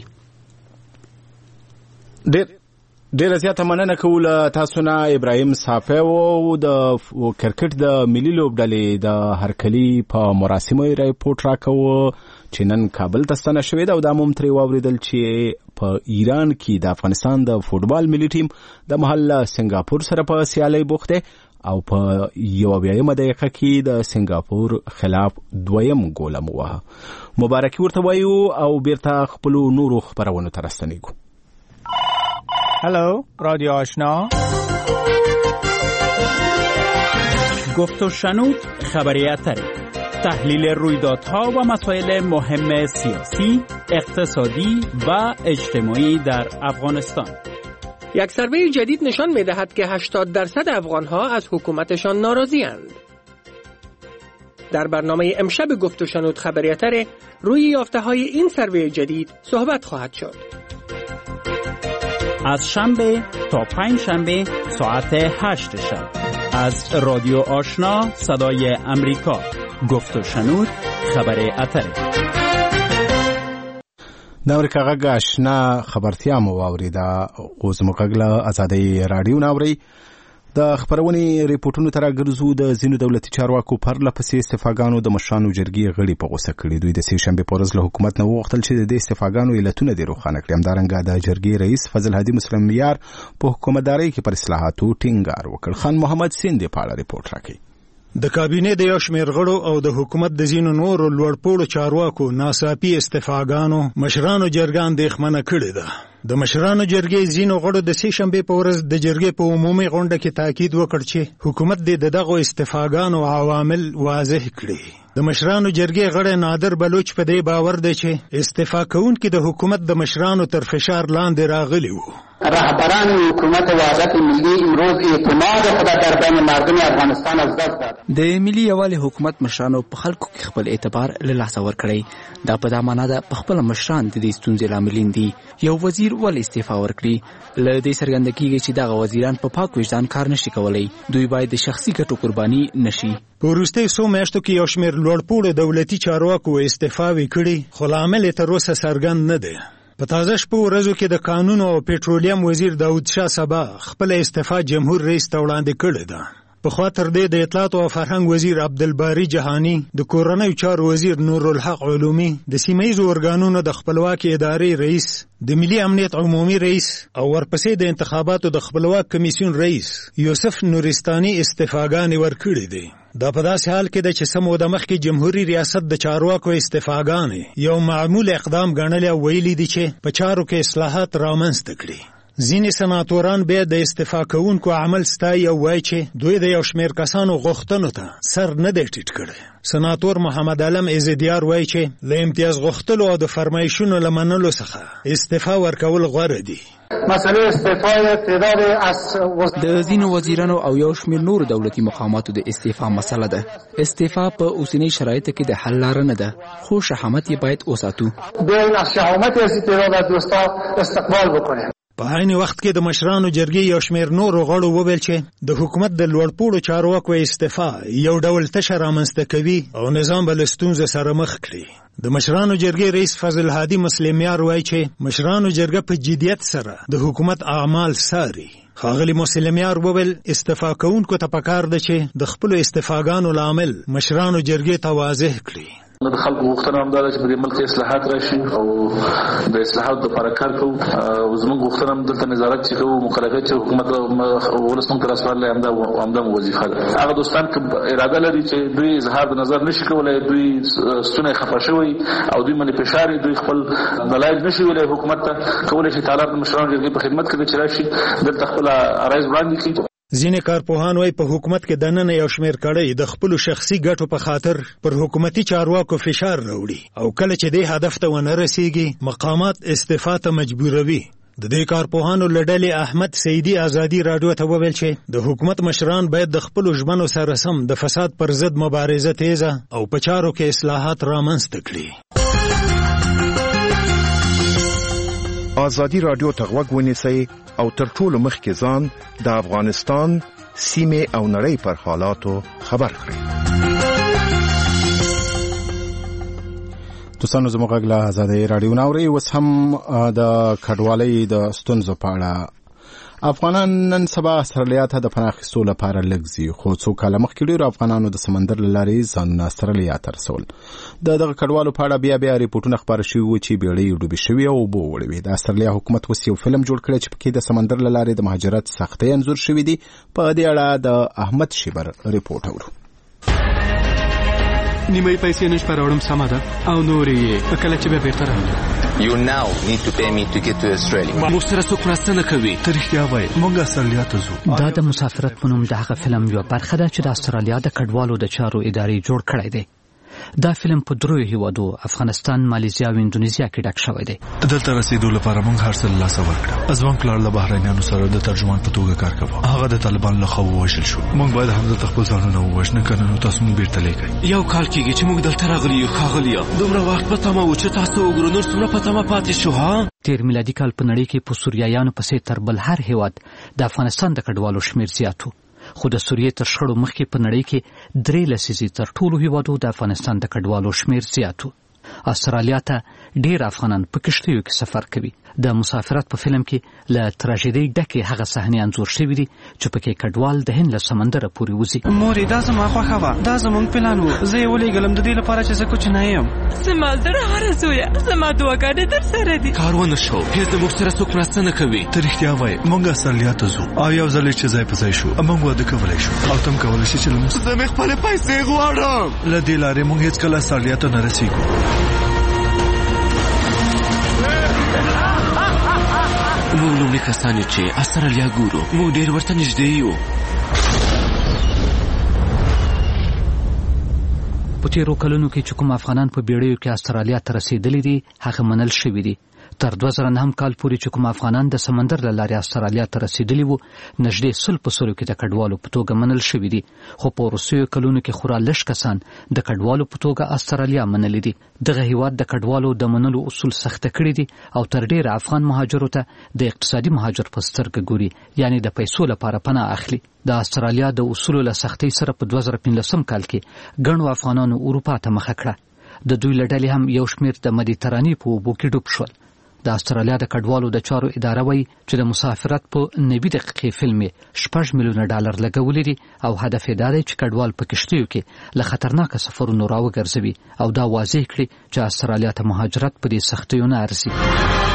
ډیره زیاته مننه کوله تاسو نه ابراهیم صافی او د کرکټ د ملي لوبډلې د هرکلي په مراسمو ریپورت راکوه چې نن کابل ته ستنه شوې ده او دا هم ترې واوریدل چې په ایران کې د افغانستان د فوټبال ملي ټیم د محل سنگاپور سره په سیالۍ بوخت دی او په 1 دقیقه کې د سنگاپور خلاف 2 ګول ووهه. مبارکي ورته وایو او بیرته خپل نورو خبرونو ته راستنیږو. هلو رادیو آشنا، گفت و شنود خبریت تحلیل رویدادها و مسائل مهم سیاسی، اقتصادی و اجتماعی در افغانستان. یک سروی جدید نشان می‌دهد که 80% افغان‌ها از حکومتشان ناراضی‌اند. در برنامه امشب گفت و شنود خبری‌تر روی یافته‌های این سروی جدید صحبت خواهد شد. از شنبه تا پنجشنبه ساعت 8 شب از رادیو آشنا صدای امریکا گفت و شنود خبری‌تر. د امریکا غږ آشنا خبرتیا مو واوریده. اوس مو غږ له ازادۍ راډیو ناوري. د خبرونې ریپورتونو تر راګرځو. د ځینو دولتي چارواکو پرله پسې استعفاګانو د مشرانو جرګې غړي په غوسه کړي. دوی د سې شنبې په ورځ له حکومت نه وغوښتل چې د دې استعفاګانو علتونه دې روښانه کړي. همدارنګه د جرګې رئیس فضل هادي مسلمیار په حکومتدارۍ کې پر اصلاحاتو ټینګار وکړ. خان محمد سیند په اړه ریپورت راکړي. د کابینې د یو شمېر غړو او د حکومت د ځینو نورو لوړپوړو چارواکو ناڅاپي استعفاګانو مشرانو جرګه اندېښمنه کړې ده. د مشرانو جرګې ځینو غړو د سې شنبې په ورځ د جرګې په عمومي غونډه کې تاکید وکړ چې حکومت د دغو استعفاګانو عوامل واضح کړي. د مشرانو جرګې غړی نادر بلوچ په دې باور دی چې استعفا کوونکي د حکومت د مشرانو تر فشار لاندې راغلي وو. رهبران حکومت وحدت ملی امروز اعتماد خود در بین مردم افغانستان از دست داد. د ملي یووالي حکومت مشرانو په خلکو کې خپل اعتبار له لاسه ورکړی. دا په دا معنا ده په خپل مشران د دې ستونزې لاملین دي. یو وزیر ولې استعفا ورکړي؟ له دې څرګنده کیږي چې دغه وزیران په پاک وجدان کار نشي کولی. دوی باید د شخصي ګټو قرباني نشي. په وروستیو څو میاشتو کې یو شمېر لوړپوړو دولتي چارواکو استعفاوې کړي، خو لامل یې تر اوسه څرګند نه دی. په تازه شپو ورځو کې د قانون او پېټرولیم وزیر داود شاه سبا خپل استعفا جمهور رئیس ته وړاندې کړې ده. پخوا تر دې د اطلاعات او فرهنګ وزیر عبدالباری جهانی، د کورنیو چارو وزیر نورالحق علومي، د سیمهیزو ارګانونو د خپلواکۍ ادارې رئیس، د ملي امنیت عمومي رئیس او ورپسې د انتخاباتو د خپلواک کمیسیون رئیس یوسف نورستاني استعفاګانې ورکړې دي. دا په داسې حال کې ده چې څه موده مخکې جمهوري ریاست د چارواکو استعفاګانې یو معمول اقدام ګڼلې او ویلي دي چې په چارو کې اصلاحات رامنځته کړي. ځینې سناتوران بیا د استعفا کوونکو عمل ستایي او وایي چې دوی د یو شمېر کسانو غوښتنو ته سر نه دی ټیټ کړی. سناتور محمد علم عزیدیار وایي چې له امتیاز غوښتلو او د فرمایشونو له منلو څخه استعفا ورکول غوره دي. مسئله استعفای تعداد از د ځینو وزیرانو او یو شمېر نورو دولتي مقاماتو د استعفا مسله ده. استعفا په اوسنۍ شرایطو کې د حل لاره نه ده، خو شهامت یې باید وساتو. بیاین از شهامت از تعداد دوستا استقبال بکنه. په عین وخت کې د مشرانو جرګې یو شمېر نورو غړو وویل چې د حکومت د لوړپوړو چارواکو استعفا یو ډول تشه رامنځته کوي او نظام به له ستونزې سره مخ کړي. د مشرانو جرګې رئیس فضل هادي مسلمیار وایي چې مشرانو جرګه په جدیت سره د حکومت اعمال څاري. ښاغلي مسلمیار وویل استعفا کوونکو ته پکار ده چې د خپلو استعفاګانو لامل مشرانو جرګې ته واضح کړي. د خلکو غوښتنه هم دا ده چې په دې ملک اصلاحات راشي او د اصلاحاتو لپاره کار کوو. زموږ غوښتنه هم دلته نظارت چې کوو، مخالفت چې حکومت ولس موږ ته راسپارلی همدا وظیفه ده. هغه دوستان که اراده لري چې دوی اظهار د نظر نشي کولی، دوی ستونی خفه شوی او دوی باندې فشار دوی خپل دلایل نشي ویلی حکومت ته، کولی شي تعالی د مشرانو جرګې په خدمت کې چې راشي دلته خپل عرایض وړاندې کړي. ځینې کارپوهان وایي په حکومت کې دننه یو شمېر کړۍ د خپلو شخصي ګټو په خاطر پر حکومتي چارواکو فشار راوړي او کله چې دې هدف ته ونه رسیږي مقامات استعفا ته مجبوروي. د دې کارپوهانو له ډلې احمد سیدي ازادي راډیو ته وویل چې د حکومت مشران باید د خپلو ژمنو سره سم د فساد پر ضد مبارزه تیزه او په چارو کې اصلاحات رامنځته کړي. ازادي راډیو ته غوږ ونیسئ او تر ټولو مخکې ځان د افغانستان سیمې او نړۍ پر حالاتو خبر کړئ. دوستانو زموږ غږ له ازادۍ راډیو ناوري. اوس هم د کډوالۍ د ستونزو په اړه. افغانان نن سبا استرالیا ته د پناه اخیستو لپاره لږ ځي، خو څو کاله مخکې ډېرو افغانانو د سمندر له لارې ځانونه استرالیا ته رسول. د دغه کډوالو په اړه بیا ریپورټونه خپاره شوي وو چې بیړۍ ډوبې شوې او اوبه وړې وې. د استرالیا حکومت اوس یو فلم جوړ کړی چې پکې د سمندر له لارې د مهاجرت سختۍ انځور شوي دي. په دې اړه د احمد شیبر ریپورټ اورو. نیمه پیسې نشم راوړم سمه ده او نورې په کله چې به بیرته راغلم. You now need to pay me to get to Australia. موږ سره څوک مرسته نه کوي. ته رښتیا وایې موږ استرالیا ته ځو. دا د مسافرت په نوم د هغه فلم یوه برخه ده چې د استرالیا د کډوالو د چارو ادارې جوړ کړی دی. دا فلم په دریو هیوادو افغانستان، مالیزیا او اندونیزیا کې ډک شوی دی. دلته رسیدو لپاره موږ هر څه له لاسه ورکړه. ازمان پلار له بهرنیانو سره د ترجمان په توګه کار کوي. هغه د طالبان له خوا ووژل شو. موږ باید هم د خپل ځانونه ووژنو، کنه نو تاسو موږ بیرته لیکئ. یو کال کېږي چې موږ دلته راغلي یو ښاغلیه. دومره وخت په تمه و چې تاسو وګورو، نور څومره په تمه پاتې شو ها؟ تیر میلادي کال په نړۍ کې په سوریایانو پسې تر بل هر هیواد د افغانستان د کډوالو شمیر زیات و. خو د سوریې تر شخړو مخکې په نړۍ کې 3 لسیزې تر ټولو هیوادو د افغانستان د کډوالو شمیر زیات و. استرالیا ته ډیر افغانان په کشتیو کې سفر کوي. د مسافرت په فلم کې له تراژیدۍ ډکې هغه صحنې انځور شوي دي چې پکې کډوال د هند له سمندره پورې وځي. مورې دا زما خوښه وه، دا زموږ پلان و. زه یې ولېږلم د دې لپاره چې زه کوچنی یم. زما زړه هره زویه، زما دعاګانې در سره دي. کار ونه شو، هېڅ زموږ سره څوک مرسته نه کوي. ته رښتیا وایې، موږ استرالیا ته ځو او یو ځل چې ځای په ځای شو موږ واده کولی شو او ته هم کولی شې چې له موږ زه مې خپلې پیسې غواړم. له دې لارې موږ هېڅکله استرالیا ته نه رسېږو. موږ لومړي کسان یو چې استرالیا ګورو. موږ ډېر ورته نږدې یو. په تیرو کلونو کې چې کوم افغانان په بیړیو کې استرالیا ته رسېدلي دي هغه منل شوي دي. تر 2009 کال پورې چې کوم افغانان د سمندر له لارې استرالیا ته رسېدلي وو نږدې 100% کې د کډوالو په توګه منل شوي دي. خو په وروستیو کلونو کې خورا لږ کسان د کډوالو په توګه استرالیا منلي دي. دغه هیواد د کډوالو د منلو اصول سخته کړي دي او تر ډیره افغان مهاجرو ته د اقتصادي مهاجر په سترګه ګوري، یعنی د پیسو لپاره پناه اخلي. د استرالیا د اصولو له سختۍ سره په 2015 کال کې ګڼو افغانانو اروپا ته مخه کړه. د دوی له ډلې هم یو شمېر د مدیترانې په اوبو کې ډوب شول. د استرالیا د کډوالو د چارو اداره وایي چې د مسافرت په 90 دقیقې فلم یې $6 میلیونه لګولي دي او هدف یې دا دی چې کډوال په کشتیو کې له خطرناکه سفرونو راوګرځوي او دا واضح کړي چې استرالیا ته مهاجرت په دې سختیو نه ارزي.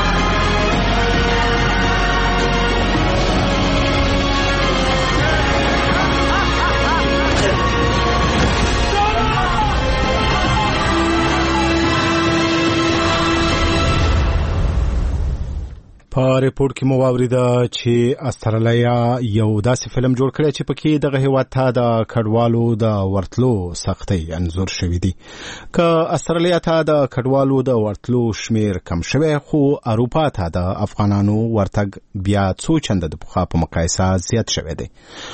په ریپورت کې مو واوریده چې استرالیا یو داسې فلم جوړ کړی چې پکې دغه هیواد ته د کډوالو د ورتلو سختۍ انځور شوي دي. که استرالیا ته د کډوالو د ورتلو شمیر کم شوی، خو اروپا ته د افغانانو ورتګ بیا څو چنده د پخوا په مقایسه زیات شوی دی.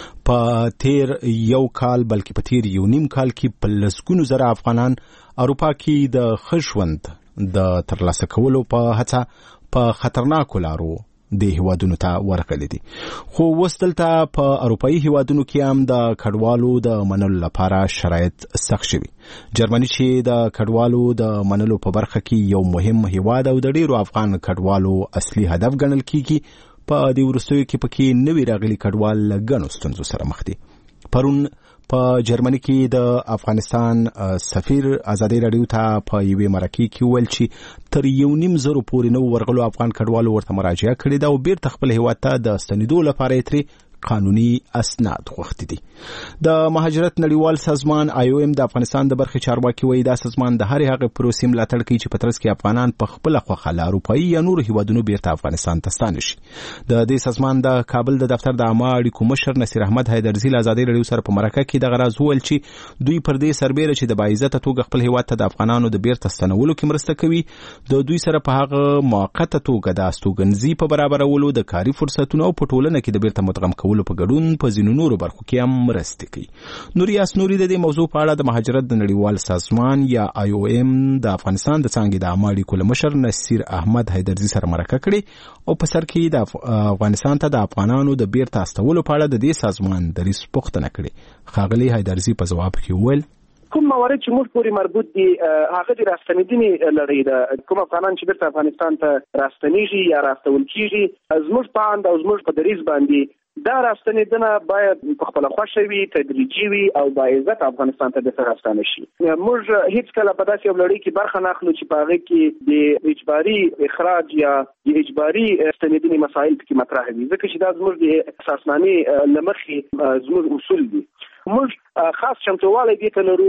په تیر یو کال بلکې په تیر یو نیم کال کې په لسګونو زره افغانان اروپا کې د ښه ژوند د ترلاسه کولو په هڅه په خطرناکو لارو د هیوادونو ته ورغلي دي. خو اوس دلته په اروپایي هیوادونو کې هم د کډوالو د منلو لپاره شرایط سخت شوي. جرمني چې د کډوالو د منلو په برخه کې یو مهم هیواد او د ډیرو افغان کډوالو اصلي هدف ګڼل کیږي، په دې وروستیو کې پکې نوي راغلي کډوال له ګڼو ستونزو سره مخ دي. پرون په جرمني کې د افغانستان سفیر ازادي راډیو ته په یوې مرکې کې ویل چې تر 1.5 پورې نو ورغلو افغان کډوالو ورته مراجعه کړې ده او بیرته خپل هیواد ته د ستنېدو لپاره یې قانوني اسناد غوښتي دي. د مهاجرت نړیوال سازمان IOM د افغانستان د برخې چارواکي وایي دا سازمان د هرې هغې پروسې ملاتړ کوي چې په ترڅ کې افغانان په خپله خوښه له اروپایي یا نورو هیوادونو بیرته افغانستان ته ستانه شي. د دې سازمان د کابل د دفتر د عامه اړیکو مشر نصیر احمد حیدرزي له ازادي راډیو سره په مرکه کې دغه راز وویل چې دوی پر دې سربیره چې د باعزته توګه خپل هیواد ته د افغانانو د بیرته ستنولو کې مرسته کوي، د دوی سره په هغه موقته توګه د استوګنځي په برابرولو، د کاري فرصتونو او په ټولنه کې د بیرته مدغم کولو په ګډون په ځینو نورو برخو کې هم مرستې کوي. نوري د دې موضوع په اړه د مهاجرت د نړیوال سازمان یا IOM د افغانستان د څانګې د عامه اړیکو له مشر نصیر احمد حیدرزي سره مرکه کړې او په سر کې د افغانستان ته د افغانانو د بیرته استولو په اړه د دې سازمان دریځ پوښتنه کړې. ښاغلي حیدرزي په ځواب کې وویل کوم موارد چې موږ پورې مربوط دي هغه د راستنېدنې لړۍ ده. کوم افغانان چې بیرته افغانستان ته راستنېږي یا راستول کېږي زموږ په اند او زموږ په دریځ باندې دا راستنېدنه باید په خپله خوښه وي، تدریجي وي او باعزته افغانستان ته بیرته راستانه شي. موږ هیڅکله په داسې یو لړۍ کې برخه نه اخلو چې په هغې کې د اجباري اخراج یا د اجباري ستنېدنې مسایل پکې مطرح وي، ځکه چې دا زموږ د اساسنامې له مخې زموږ اصول دي. موږ خاص چمتووالی دې ته لرو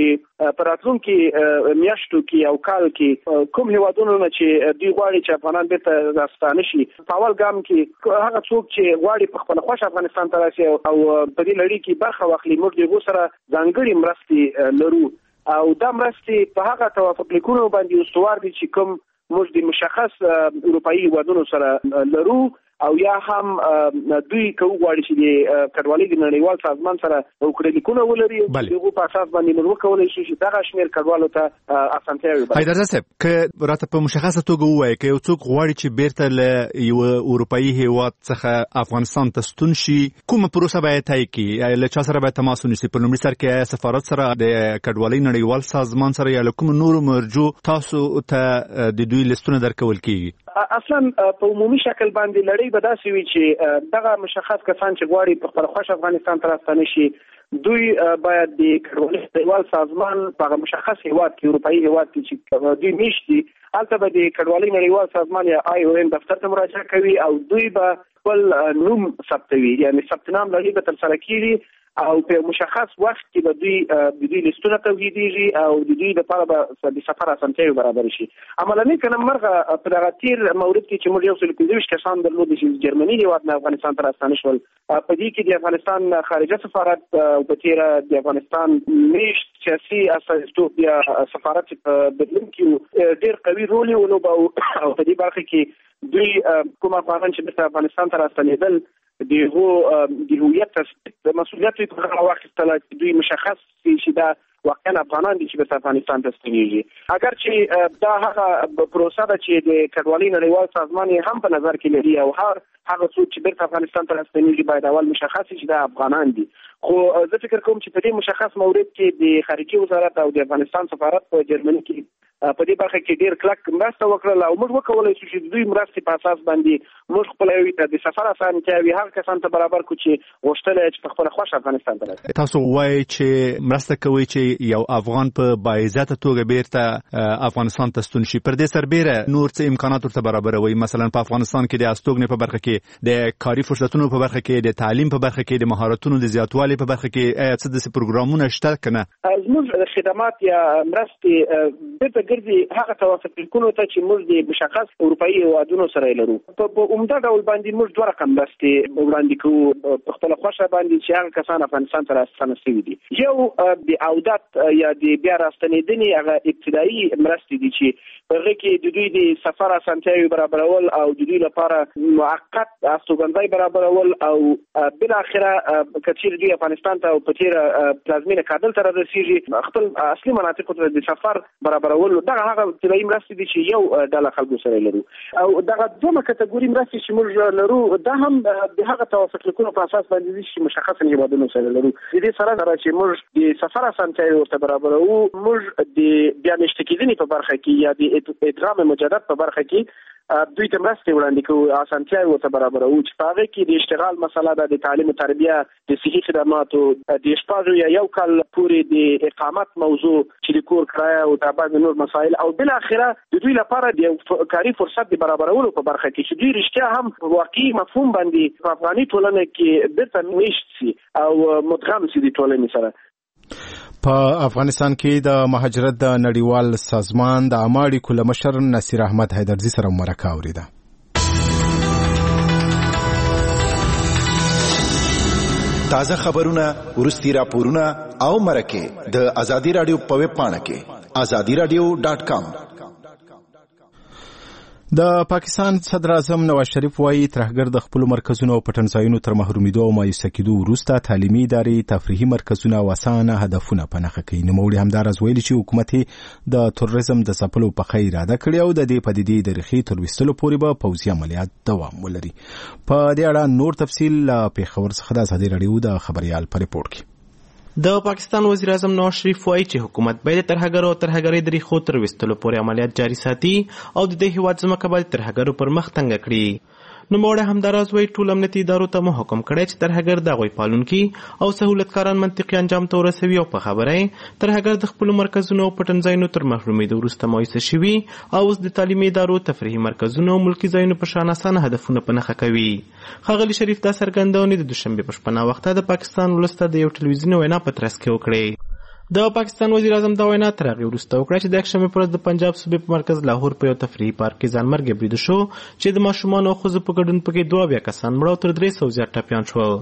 چې په راتلونکي میاشتو کې او کال کې کوم هیوادونو نه چې دوی غواړي چې افغانان بیرته راستانه شي، په اول ګام کې هغه څوک چې غواړي په خپله خوښه افغانستان ته راشي او په دې لړۍ کې برخه واخلي، موږ د هغو سره ځانګړې مرستې لرو. او دا مرستې په هغه توافق لیکونو باندې استوار دي چې کوم موږ د مشخص اروپאי هیوادونو سره لرو او یا هم دوی کوم غواړي چې د کډوالۍ د نړیوال سازمان سره وکړي لیکونه ولري او دغه په اساس باندې موږ وکولای شو چې دغه شمیر کډوالو ته اسانتیاوي ورکړي. حیدر صاحب که راته په مشخصه توګه ووایي که یو څوک غواړي چې بیرته له یو اروپאי هیواد څخه افغانستان ته ستون شي کومه پروسه باید طی کړي؟ له چا سره باید تماس ونیسي؟ په لومړي سر کې سفارت سره د کډوالۍ نړیوال سازمان سره یا له کوم نورو مرجو تاسو ته د دوی لیستونه درکول کیږي؟ اصلا په عمومي شکل باندې لړۍ به داسې وي چې دغه مشخص کسان چې غواړي په خپل خوښ افغانستان ته راستنه شي دوی باید د کډوالۍ نړیوال سازمان په مشخص هیواد کې اروپאי هیواد کې چې دوی میشتي هلته به د کډوالۍ نړیوال سازمان یا IOM دفتر ته مراجعه کوي او دوی به خپل نوم ثبتوي، یعنی ثبت نام لري به تر سره کیږي او په مشخص وخت کې به دوی لیستونه تولیدېږي او د دوی لپاره به د سفر اسانتیاوې برابر شي. عملاً کنه مرغه په دغه تیر مورد کې چې موږ یو څل 25 کسان درلود چې جرمني هیواد نه افغانستان ته راستانه شول، په دې کې د افغانستان خارجه سفارت په تیر د افغانستان میشت سیاسي استازیتوب یا سفارت په بدلون کې ډېر قوي رول ولوباوه او په دې برخه کې دوی کوم افغانان چې د افغانستان ته راستنېدل د هویت د مسؤلیت په هغه وخت کې دوی مشخص شي دا واقعا افغانان دي چې په افغانستان ته ستنېږي. اگر چې دا هغه پروسه ده چې د کډوالۍ نړیوال سازمان هم په نظر کې لري او هغه څوک چې بیرته افغانستان ته ستنېږي باید اول مشخص شي دا افغانان دي. خو زه فکر کوم چې په دې مشخص مورد کې د خارجي وزارت او د افغانستان سفارت په جرمني کې په دې برخه کې ډېر کلک مرسته وکړه او موږ وکولای شو چې دوی مرستې په اساس باندې موږ خپل یو د سفر اسانتیاوي هغه کسان ته برابر کړو چې غوښتل چې په خپل خوښ افغانستان ته راشي. تاسو وایي چې مرسته کوي چې یو افغان په باعزته توګه بیرته افغانستان ته ستون شي، پر دې سربېره نور څه امکانات ورته برابروي؟ مثلا په افغانستان کې د استوګنې په برخه کې، د کاري فرصتونو په برخه کې، د تعلیم په برخه کې، د مهارتونو د زیاتوالي په برخه کې څه د پروګرامونه شته کنه؟ زموږ خدمات یا مرستې د ګرځي هغه توافق لیکونو ته چې موږ د مشخص اروپאי هیوادونو سره لرو په عمده ډول باندې موږ دوه رقم مرستې وړاندې کوو په خپل خوښه باندې چې هغه کسان افغانستان ته راستنه شوي دي. یو د عودت یا د بیا راستنېدنې هغه ابتدایي مرستې دي چې په هغه کې د دوی د سفر اسانتیاوي برابرول او د دوی لپاره موقت استوګنځای برابرول او بالاخره کچیر دوی افغانستان ته په تیر پلازمینه کابل ته رسیږي خپل اصلي مناطق ته د سفر برابرول دغه هغه ابتدایي مرستې دي چې یو ډله خلکو سره لرو. او دغه دوه کټګوري مرستې چې موږ لرو دا هم د هغه توافق لیکونو په اساس باندې دي چې مشخص هیوادونو سره لرو. د دې سره چې موږ د سفر اسانتیاوي ورته برابرو، موږ د بیا نشټکیدنې په برخه کې یا د ادغام مجدد په برخه کې دوی ته مرستې وړاندې کوو، اسانتیاوي ورته برابرو چې په هغه کې د اشتغال مسله ده، د تعلیم او تربیه، د صحي خدماتو، د شپږ یا یو کال پورې د اقامت موضوع چې د کور کرایه او د بعض نور مسایل او بل اخره د دوی لپاره د کاري فرصت د برابرولو په برخه کې چې دوی رښتیا هم واقعي مفهوم باندې په افغاني ټولنه کې بیرته میشت شي او مدغم شي د ټولنې سره. په افغانستان کې د مهاجرت د نړیوال سازمان د عامه اړیکو مشر نصیر احمد حیدرزي سره مرکه اوریده. تازه خبرونه، ورستي راپورونه او مرکه د ازادي رادیو په ویب پاڼه کې azadiradio.com. د پاکستان صدر اعظم نواز شریف وایي ترهګر د خپل مرکزونو او پټنځایونو تر محرومیدو او مایوسه کېدو وروسته تعلیمي ادارې، تفریحي مرکزونه او اسانه هدفونه په نښه کوي. نوموړي همداراز ویلي چې حکومت د تروریزم د ځپلو په خیر اراده کړې او د دې پدیدې د ریښې تر ویستلو پورې به پوځي عملیات دوام ولري. په دې اړه نور تفصیل پېښور څخه د ازادي راډیو د خبريال په ریپورت کې. د پاکستان وزیر اعظم نواز شریف وایي چې حکومت باید ترهګرو او ترهګرۍ د ریښو تر ویستلو پورې عملیات جاري ساتي او د دې هیواد ځمکه باید ترهګرو پر مخ تنګه کړي. نوموړی همداراز وایي ټول امنیتي ادارو ته مو حکم کړی چې ترهګر د هغوی پالونکي او سهولتکاران منطقي انجام ته ورسوي او په خبره یې ترهګر د خپلو مرکزونو او پټنځایونو تر محرومیدو وروسته مایوسه شوي او اوس د تعلیمي ادارو، تفریحي مرکزونو او ملکي ځایونو په شان اسانه هدفونه په نښه کوي. ښاغلي شریف دا څرګندونې د دوشنبې په شپه ناوخته د پاکستان ولس ته د یو ټلویزیوني وینا په ترڅ کې وکړې. د پاکستان وزیر اعظم دا وینا تر هغې وروسته وکړه چې د یکشنبې په ورځ د پنجاب صوبې په مرکز لاهور په یو تفریحي پارک کې ځانمرګي بریده شو چې د ماشومانو او ښځو په ګډون پکې 22 کسان مړه او تر 300 زیات ټپیان شول.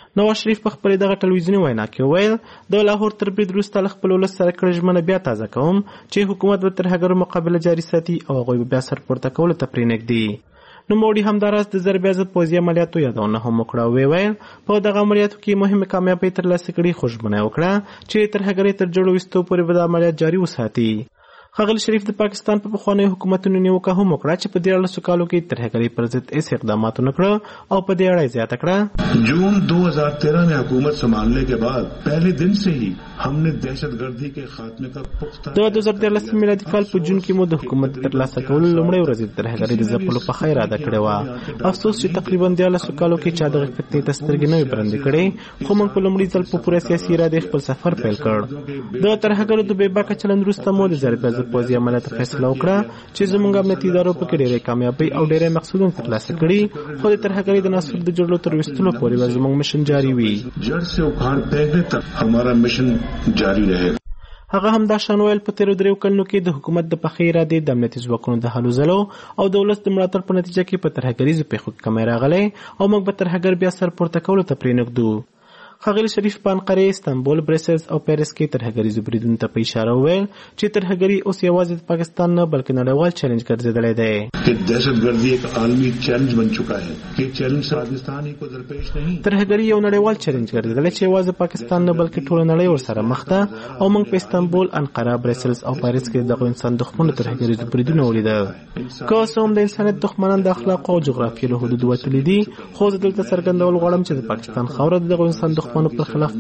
نواز شریف په خپل دغه ټلویزیوني وینا کې ویل د لاهور تر برید وروسته له خپل ولس سره کړې ژمنه بیا تازه کوم چې حکومت به ترهګرو مقابله جاري ساتي او هغوی به بیا سر پورته کولو ته پرېنږدي. نوموړي همداراز د ضربې ضد پوځي عملیاتو یادونه هم وکړه او ویل په دغه عملیاتو کې مهمې کامیابۍ ترلاسه کړي، خو ژمنه وکړه چې ترهګرۍ تر جوړو ویستو پورې به د عملیات جاري وساتي. ښاغلي شریف د پاکستان په پخوانیو حکومتونو نیوکه هم وکړه چې په 13 کالو کې ترهګرۍ پر ضد هیڅ اقدامات ونه کړه او په دې اړه یې زیاته کړه جون 2013 में हुकूमत संभालने के बाद पहले दिन से ही हमने दहशतगर्दी के खात्मे का पुख्ता د 2013 میلادي کال په جون کې مو د حکومت ترلاسه کولو لومړۍ ورځ د ترهګرۍ د ځپلو په خیر ادا کړې وه. افسوس چې تقریبا 13 کالو کې چا دغه فتنې ته سترګې نه وي برندې کړې، خو موږ په لومړي ځل په پوره سیاسي ارادې خپل سفر پیل کړ. د ترهګرو د بې باکه چلند وروسته مو د ضربې ضد پوځي عملیاتو فیصله وکړه چې زموږ امنیتي ادارو پکې ډېرې کامیابۍ او ډېرې مقصودونه ترلاسه کړي، خو د ترهګرۍ د نسل د جوړولو تر ویستلو پورې به زموږ مشن جاري وي. جڑ سے اکھاڑ پھینکنے تک ہمارا مشن جاری رہے. هغه هم دا شان ویل په تیرو 3 کلونو کې د حکومت د پخې ارادې د امنیتي ځواکونو د هلو ځلو او د ولس د ملاتړ په نتیجه کې په ترهګریزو پیښو کې کمی راغلی او موږ به ترهګر بیا سر پورته کولو ته پرېنږدو. ښاغلي شریف په انقرې، استانبول، برسلز او پیرس کې ترهګریزو بریدونو ته په اشاره وویل چې ترهګري اوس یوازې د پاکستان نه بلکې نړیوال چیلنج ګرځېدلی دی. دهشتګردي ایک عالمی چیلنج بن چکا ہے. یہ چیلنج پاکستان ہی کو درپیش نہیں. ترهګري یو نړیوال چیلنج ګرځېدلی چې یوازې پاکستان نه بلکې ټوله نړۍ ورسره مخ ده او موږ په استانبول، انقره، برسلز او پیرس کې دغه انسان دښمنو ترهګریزو بریدونه ولیدل. که څه هم د انسانیت دښمنان د اخلاقو او جغرافیې له حدودو وتلي دي، خو زه دلته څرګندول غواړم چې د پاکستان خاوره د دغو انسان دښمنو پر خلاف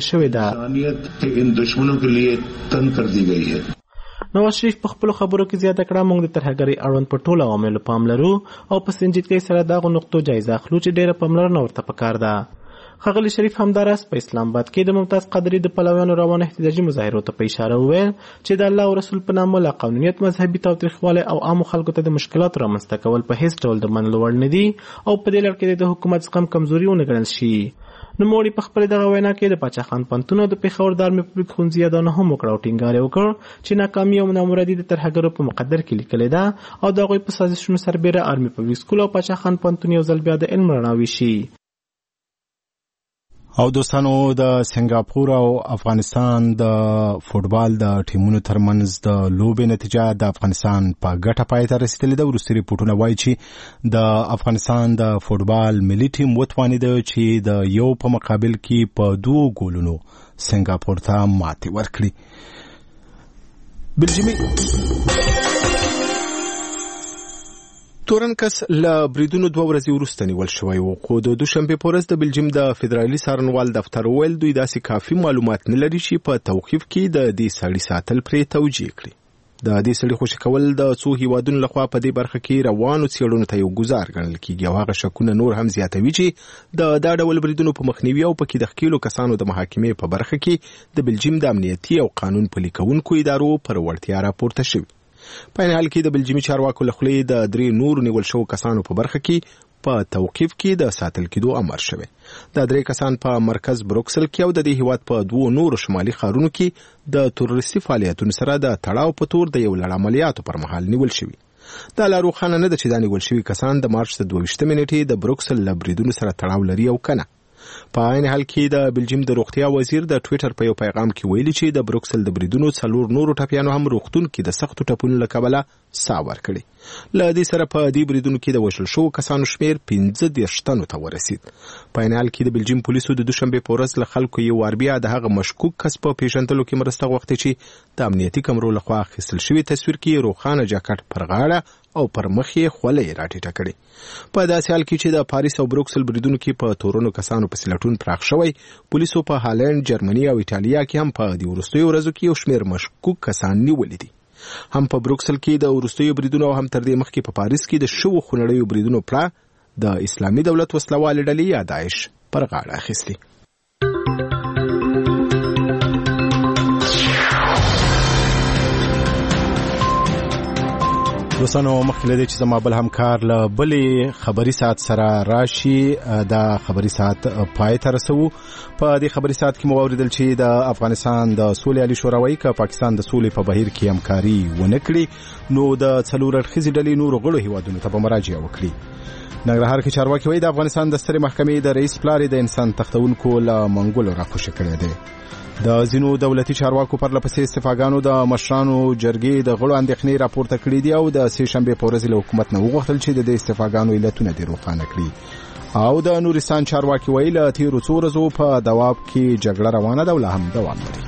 نواز شریف په خپلو خبرو کې زیاته کړه موږ د ترهګرۍ اړوند په ټولو عواملو پام لرو او په سنجیدګۍ سره دغو نقطو جایزه اخلو چې ډېره پاملرنه ورته پکار ده. ښاغلي شریف همداراز په اسلام آباد کې د ممتاز قادري د پلویانو روانه احتجاجي مظاهرو ته په اشاره وویل چې د الله او رسول په نامه لا قانونیت، مذهبي تاوتریخوالی او عامو خلکو ته د مشکلاتو رامنځته کول په هیڅ ډول د منلو وړ نه دي او په دې لړ کې د حکومت زغم کمزوري ونه ګڼل شي. نوموړي په خپل دغه وینا کې د پاچا خان پوهنتون او د پېښور د آرمي پبلیک ښوونځي یادونه هم وکړه او ټینګار یې وکړ چې ناکامي او نامرادي د ترهګرو په مقدر کې لیکلې ده او د هغوی په سازشونو سربیره آرمي پبلیک سکول او پاچا خان پوهنتون یو ځل بیا د علم رڼا ویشي. او دوستانو د سنگاپور او افغانستان د فوټبال د ټیمونو ترمنځ د لوبې نتیجه د افغانستان په ګټه پای ته رسیدلې ده. وروستي ریپورټونه وایي چې د افغانستان د فوټبال ملي ټیم وتوانېده چې د یو په مقابل کې په 2 ګولونو سنگاپور ته ماتې ورکړي. بلجیمي تورنکس له بریدونو 2 ورځې وروسته نیول شوی و، خو د دوشنبې په ورځ د بلجیم د فدرالي څارنوال دفتر ویل دوی داسې کافي معلومات نه لري چې په توقیف کې د دې سړي ساتل پرې توجیه کړي. د دې سړي خوشي کول د څو هیوادونو لخوا په دې برخه کې روانو څېړنو ته یو ګزار ګڼل کېږي او هغه شکونه نور هم زیاتوي چې دا ډول بریدونو په مخنیوي او پکې د ښکېلو کسانو د محاکمې په برخه کې د بلجیم د امنیتي او قانون پلي کوونکو ادارو پر وړتیا راپورته شوي. په این حال کې د بلجیمي چارواکو له خولې د 3 نور نیول شوو کسانو په برخه کې په توقیف کې د ساتل کېدو امر شوی. دا 3 کسان په مرکز بروکسل کې او د دې هیواد په 2 نورو شمالي ښارونو کې د تروریستي فعالیتونو سره د تړاو په تور د یو لړ عملیاتو پر مهال نیول شوي. دا لا روښانه نه ده چې دا نیول شوي کسان د مارچ د 22 نیټې د بروکسل له بریدونو سره تړاو لري او کنه. په عین حال کې د بلجیم د روغتیا وزیر د ټویټر په یو پیغام کې ویلي چې د بروکسل د بریدونو 4 نورو ټپیانو هم روغتون کې د سختو ټپونو له کبله ساه ورکړې. له دې سره په دې بریدونو کې د وژل شوو کسانو شمېر 15 تنو ته ورسید. په عین حال کې د بلجیم پولیسو د دوشنبې په ورځ له خلکو یو وار بیا د هغه مشکوک کس په پیژندلو کې مرسته غوښتې چې د امنیتي کمرو لخوا اخیستل شوي تصویر کې روښانه جاکټ پر غاړه او پر مخ یې خولۍ راټیټه کړې. په داسې حال کې چې د پاریس او بروکسل بریدونو کې په تورونو کسانو پسې لټون پراخ شوی، پولیسو په هالند، جرمني او ایټالیا کې هم په دې وروستیو ورځو کې یو شمېر مشکوک کسان نیولي دي. هم په بروکسل کې د وروستیو بریدونو او هم تر دې مخکې په پاریس کې د شوو خونړیو بریدونو پړه د اسلامي دولت وسلوالې ډلې یا داعش پر غاړه اخیستې. دوستانو مخکې له دې چې زما بل همکار له بلې خبري ساعت سره راشي، دا خبري ساعت پای ته رسوو. په دې خبري ساعت کې مو واورېدل چې د افغانستان د سولې عالي شورا وایي که پاکستان د سولې په بهیر کې همکاري ونه کړي نو د 4 اړخیزې ډلې نورو غړو هیوادونو ته به مراجعه وکړي. ننګرهار کې چارواکي وایي د افغانستان د سترې محکمې د رئیس پلار د انسان تختونکو له منګولو راکوشي کړی دی. د ځینو دولتي چارواکو پر لپسې استفاګانو د مشرانو جرګې د غړو اندېښنې راپورته کړې دي او د سې شنبې په ورځ له حکومت نه وغوښتل چې د استفاګانو علتونه دې روښانه کړي. او د نورستان چارواکي وایي له تیرو څو ورځو په دواب کې جګړه روانه ده او لا هم دوام لري.